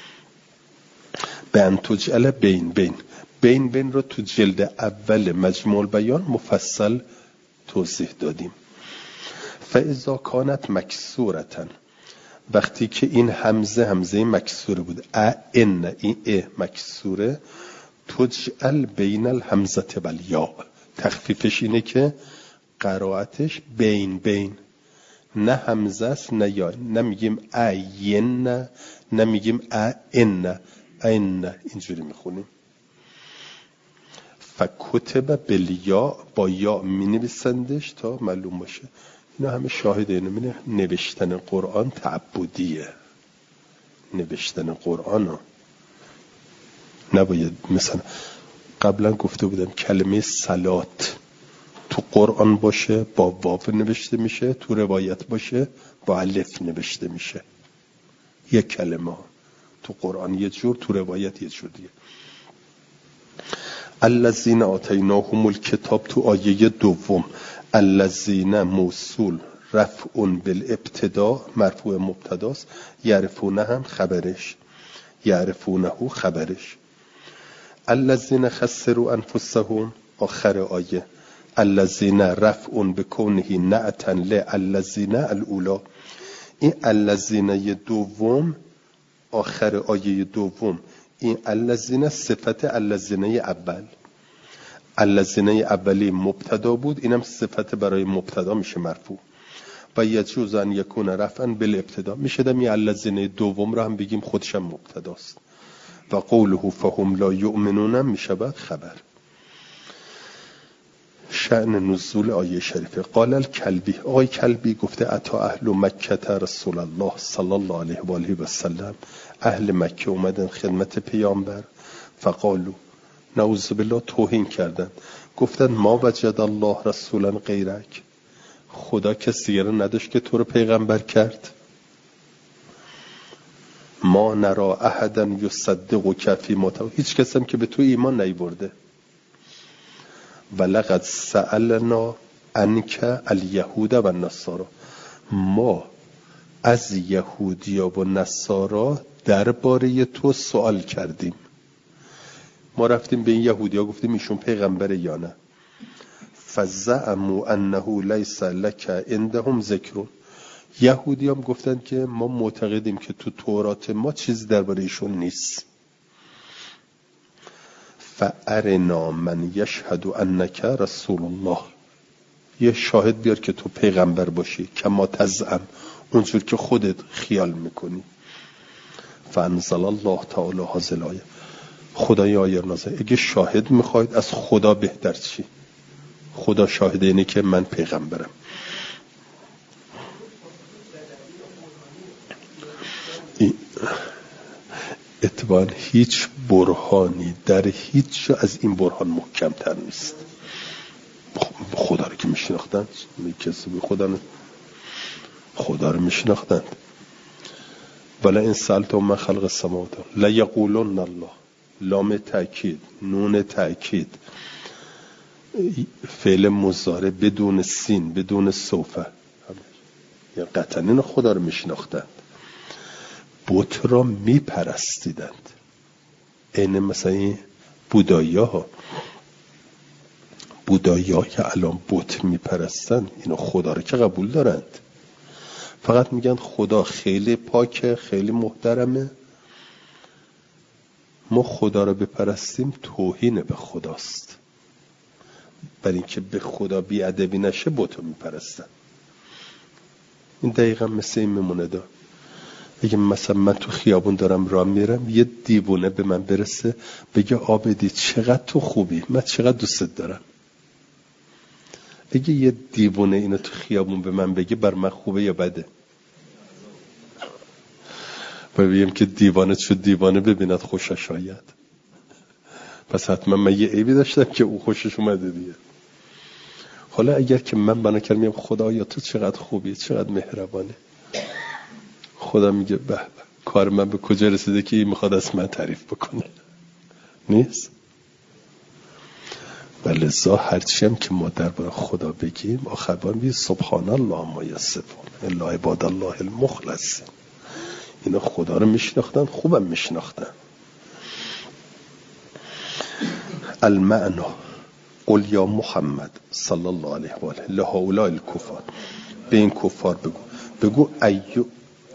به انتجعل بین بین بین بین رو تو جلد اول مجموع البیان مفصل توضیح دادیم. فاذا کانت مکسورتن، وقتی که این همزه همزه مکسوره بود، ا ان این ا مکسوره، تجعل بین الهمزه والیا، تخفیفش اینه که قرائتش بین بین، نه همزه است نه یا، نمیگیم این نه نمیگیم این این، اینجوری میخونیم. فکتب بالیا، با یا می نویسندش تا معلوم باشه. اینا همه شاهد اینه. نوشتن قرآن تعبدیه، نوشتن قرآن ها. نباید مثلا قبلا گفته بودم کلمه صلات تو قرآن باشه با واو نوشته میشه، تو روایت باشه با الف نوشته میشه. یک کلمه تو قرآن یه جور، تو روایت یه جور دیگه. الذین آتیناهم الکتاب تو آیه دوم، الذین موصول رفع بالابتدا، مرفوع مبتداست، یعرفونه هم خبرش، یعرفونه خبرش. الذین خسروا انفسهم آخر آیه، الذین رفع بکونه نعتا للذین الاولی. این الذین دوم آخر آیه دوم، این الذین صفت الذین اول، الذین اولی مبتدا بود، اینم صفت برای مبتدا میشه مرفوع. و یجوز ان یکون رفعا بالابتدا، میشه دم این الذین دوم رو هم بگیم خودش هم مبتداست. و قوله فهم لا یؤمنون میشه بعد خبر. شأن نزول آیه شریفه. قال الکلبی، آقای کلبی گفته اتا اهل مکه رسول الله صلی الله علیه و آله و سلم، اهل مکه اومدن خدمت پیامبر، فقالو، نعوذ بالله توهین کردن، گفتن ما وجد الله رسولا غیرک، خدا کسی رو نداشت که تو رو پیغمبر کرد. ما نرا احدا یصدق کفی متا، هیچ کس هم که به تو ایمان نیورده. ولقد سألنا عنک الیهود و النصارا، ما از یهودیا و نصارا درباره تو سوال کردیم. ما رفتیم به این یهودیا گفتیم ایشون پیغمبره یا نه. فزعموا انه لیس لک عندهم ذکر، یهودی هم گفتن که ما معتقدیم که تو تورات ما چیزی درباره ایشون نیست. فارنا من یشهد انک رسول الله، یه شاهد بیار که تو پیغمبر باشی، کما تزعم، اونجور که خودت خیال میکنی. فانزل الله تعالی هذه الآیه، خدای آیه نازل، اگه شاهد میخواید از خدا بهتر چی؟ خدا شاهد اینه که من پیغمبرم. اتباعاً هیچ برهانی در هیچ جا از این برهان محکم تر نیست. خدا رو که میشناختند، کسی به خدا نه. خدا رو میشناختند. ولی این سالت من خلق السماوات لا یقولون الله، لام تأکید، نون تأکید، فعل مضارع بدون سین، بدون سوفه، یعنی قطعاً این خدا رو میشناختند. بت را میپرستیدند. این مثلا این بودایی ها، بودایی ها که الان بت میپرستند، اینا خدا رو که قبول دارند، فقط میگن خدا خیلی پاکه، خیلی محترمه. ما خدا رو بپرستیم توهین به خداست، برای اینکه به خدا بیادبی نشه بت رو میپرستن. این دقیقا مثل این میمونه دا. اگه مثلا من تو خیابون دارم راه میرم، یه دیوونه به من برسه بگه آبدی چقدر تو خوبی، من چقدر دوستت دارم، اگه یه دیوونه اینو تو خیابون به من بگه بر من خوبه یا بده؟ بگیم که دیوانه شد دیوانه ببیند خوشش آید. پس حتما من یه عیبی داشتم که او خوشش اومده دیگه. حالا اگر که من بنا کردم میگم خدایا تو چقدر خوبی، چقدر مهربانه، خدا میگه به به کار من به کجا رسیده که این میخواد از من تعریف بکنه؟ نیست. ولذا هرچی هم که ما درباره خدا بگیم آخران بگیم سبحان الله ما یصفون الا عباد الله المخلصین. اینا خدا رو میشناختن، خوبم میشناختن. المعنا قل یا محمد صلی الله علیه و آله لهؤلاء الکفار، به این کفار بگو بگو ایو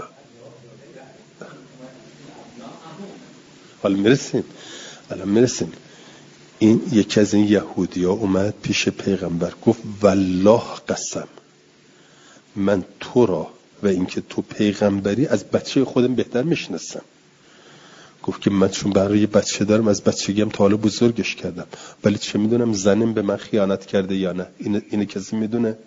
حالا میرسیم الان میرسیم این یکی از این یهودی ها اومد پیش پیغمبر گفت والله قسم من تو را و اینکه تو پیغمبری از بچه خودم بهتر میشناسم. گفت که من چون برای بچه دارم از بچگیم تا حالا بزرگش کردم، ولی چه میدونم زنم به من خیانت کرده یا نه؟ این اینه کسی میدونه؟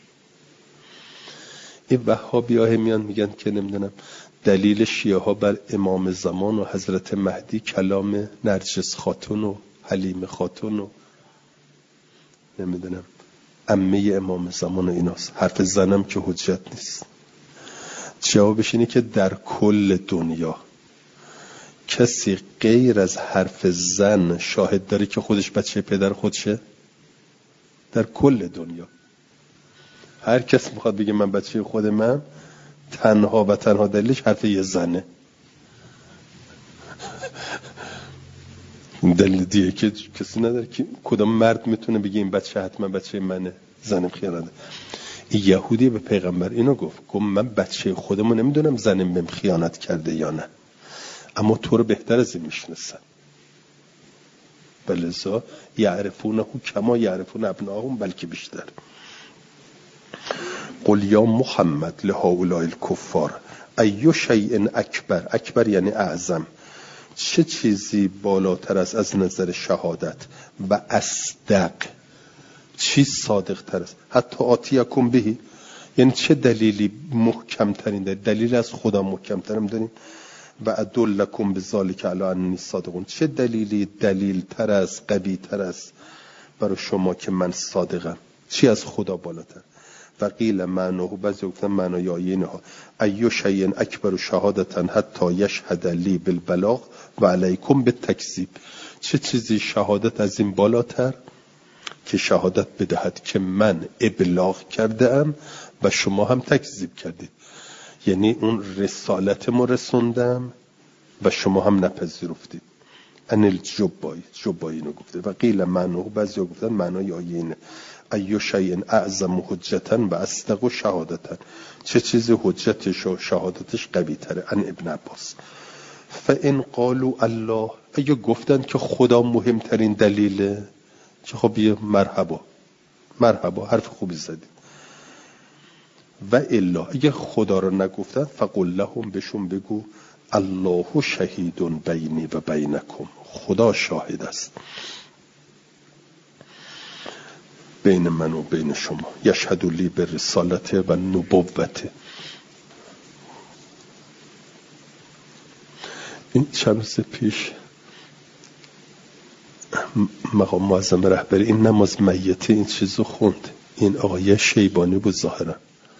این وهابی ها میان میگن که نمیدونم دلیل شیعه ها بر امام زمان و حضرت مهدی کلام نرجس خاتون و حلیم خاتون و نمیدونم عمه امام زمان و ایناست. حرف زنم که حجت نیست. جوابش اینه که در کل دنیا کسی غیر از حرف زن شاهد داره که خودش بچه پدر خودشه؟ در کل دنیا هر کس میخواد بگه من بچه خود من، تنها و تنها دلیلش حرف یه زنه. دلیل دیگه که کسی نداره که کدام مرد میتونه بگه این بچه حتما بچه منه، زنم خیانت. این یهودی به پیغمبر اینو گفت گفت من بچه خودمو نمیدونم زنم بهم خیانت کرده یا نه، اما تو رو بهتر از این میشناسن. بلذا یعرفونه کما یعرفون ابناهم، بلکه بیشتر. قل یا محمد لهؤلاء الکفار ای شیء اکبر، اکبر یعنی اعظم، چه چیزی بالاتر است از نظر شهادت و اصدق، چی صادق تر است؟ حتی آتیکم بهی، یعنی چه دلیلی محکم ترین دلیل, دلیل از خدا محکم ترین داریم؟ و ادلکم بذالک علی انی صادقون، چه دلیلی دلیل تر است، قوی تر است برای شما که من صادقم؟ چی از خدا بالاتر؟ و قیل معناه، بعضی گفتن معنای آیه اینه ها ایو شیء اکبر شهادتا حتی یشهد لی بالبلاغ و علیکم بالتکذیب، چه چیزی شهادت از این بالاتر که شهادت بدهد که من ابلاغ کرده ام و شما هم تکذیب کردید، یعنی اون رسالتمو رسوندم و شما هم نپذیرفتید. ان الجبایی، جبایی اینو گفته. و قیل معناه، بعضی گفتن معنای آیه اینه ایو شیء اعظم حجتا و اصدق شهادتا، چه چیزی حجتش و شهادتش قوی تره. ان ابن عباس. فان قالوا الله، اگه گفتن که خدا مهمترین دلیله، که خب یه مرحبا مرحبا حرف خوبی زدید. و الا اگه خدا رو نگفتن فقل لهم، بهشون بگو الله شهید بینی و بینکم، خدا شاهد است بین من و بین شما، یشهد لی بالرسالت و نبوت. این چند روز پیش مقام معظم رهبری این نماز میته این چیزو خوند. این آقای شیبانی بود ظاهرا،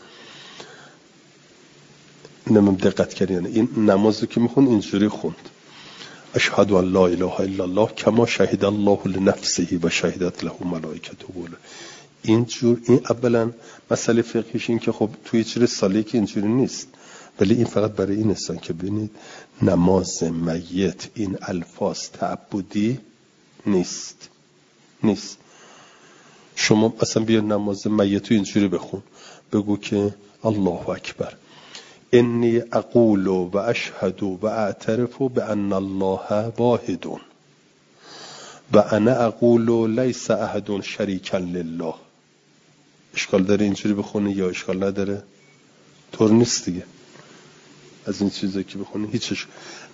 نمیم دقت کردین این نمازو که میخوند اینجوری خوند اشهد ان لا اله الا الله کما شهد الله لنفسه و شهدت له ملائکته. اینجور این اولا مسئله فقهیش این که خب توی هیچ رساله که اینجوری نیست، ولی این فقط برای این هستن که ببینید نماز میت این الفاظ تعبدی نیست نیست شما اصلا بیا نماز میت اینجوری بخون، بگو که الله اکبر انی اقول و اشهد و اعترف بان الله واحد و انا اقول لیس احد شریکا لله. اشکال داره اینجوری بخونی یا اشکال نداره؟ طور نیست دیگه. از این چیزایی که بخونی هیچش.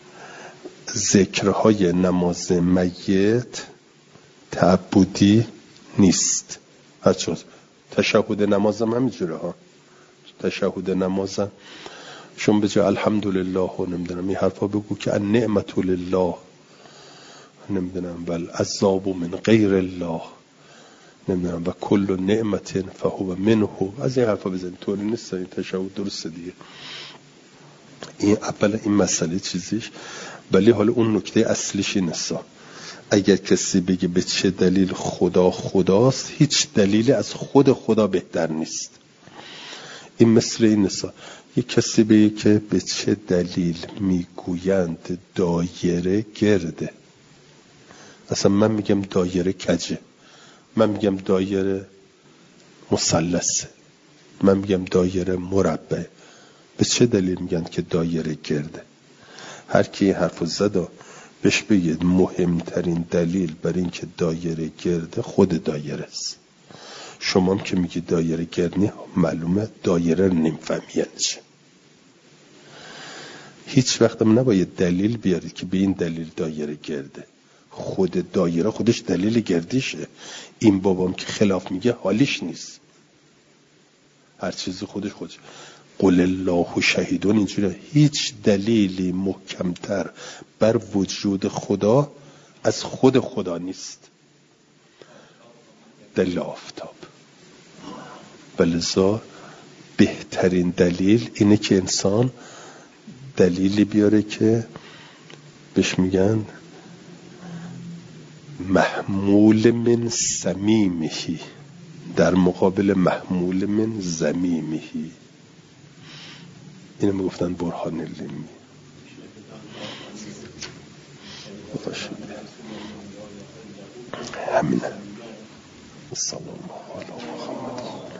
ذکرهای نماز میت تعبدی نیست، هرچند تشهد نمازم همینجوره ها. تشهد نمازم شما به جای الحمدلله و نمیدونم این حرفا بگو که النعمت لله نمیدونم بل عذاب من غیر الله نمیدونم و کل نعمت فهو منه، از این حرفا بزنید. طوری نیست این تشهد درسته دیگه. این اول این مسئله چیزیش، ولی حالا اون نکته اصلیش اینه اگر کسی بگه به چه دلیل خدا خداست، هیچ دلیلی از خود خدا بهتر نیست. این مثل این نسا یک کسی بگه که به چه دلیل میگویند دایره گرده، اصلا من میگم دایره کجه، من میگم دایره مثلثه، من میگم دایره مربع، به چه دلیل میگن که دایره گرده؟ هر کی این حرفو زد بهش بگید مهمترین دلیل بر این که دایره گرده خود دایره است. شما هم که میگی دایره گردنی معلومه دایره رو نمیفهمی یعنی چی. هیچ وقت هم نباید دلیل بیارید که به این دلیل دایره گرده، خود دایره خودش دلیل گردیشه. این بابام که خلاف میگه حالیش نیست، هر چیزی خودش خودش. قل الله شهیدون اینجوره. هیچ دلیلی محکمتر بر وجود خدا از خود خدا نیست. دلیل آفتاب. ولذا بهترین دلیل اینه که انسان دلیلی بیاره که بهش میگن محمول من صمیمهی در مقابل محمول من زمیمهی. اینو میگفتن برهان العلمی. همینه. سلام علی محمد.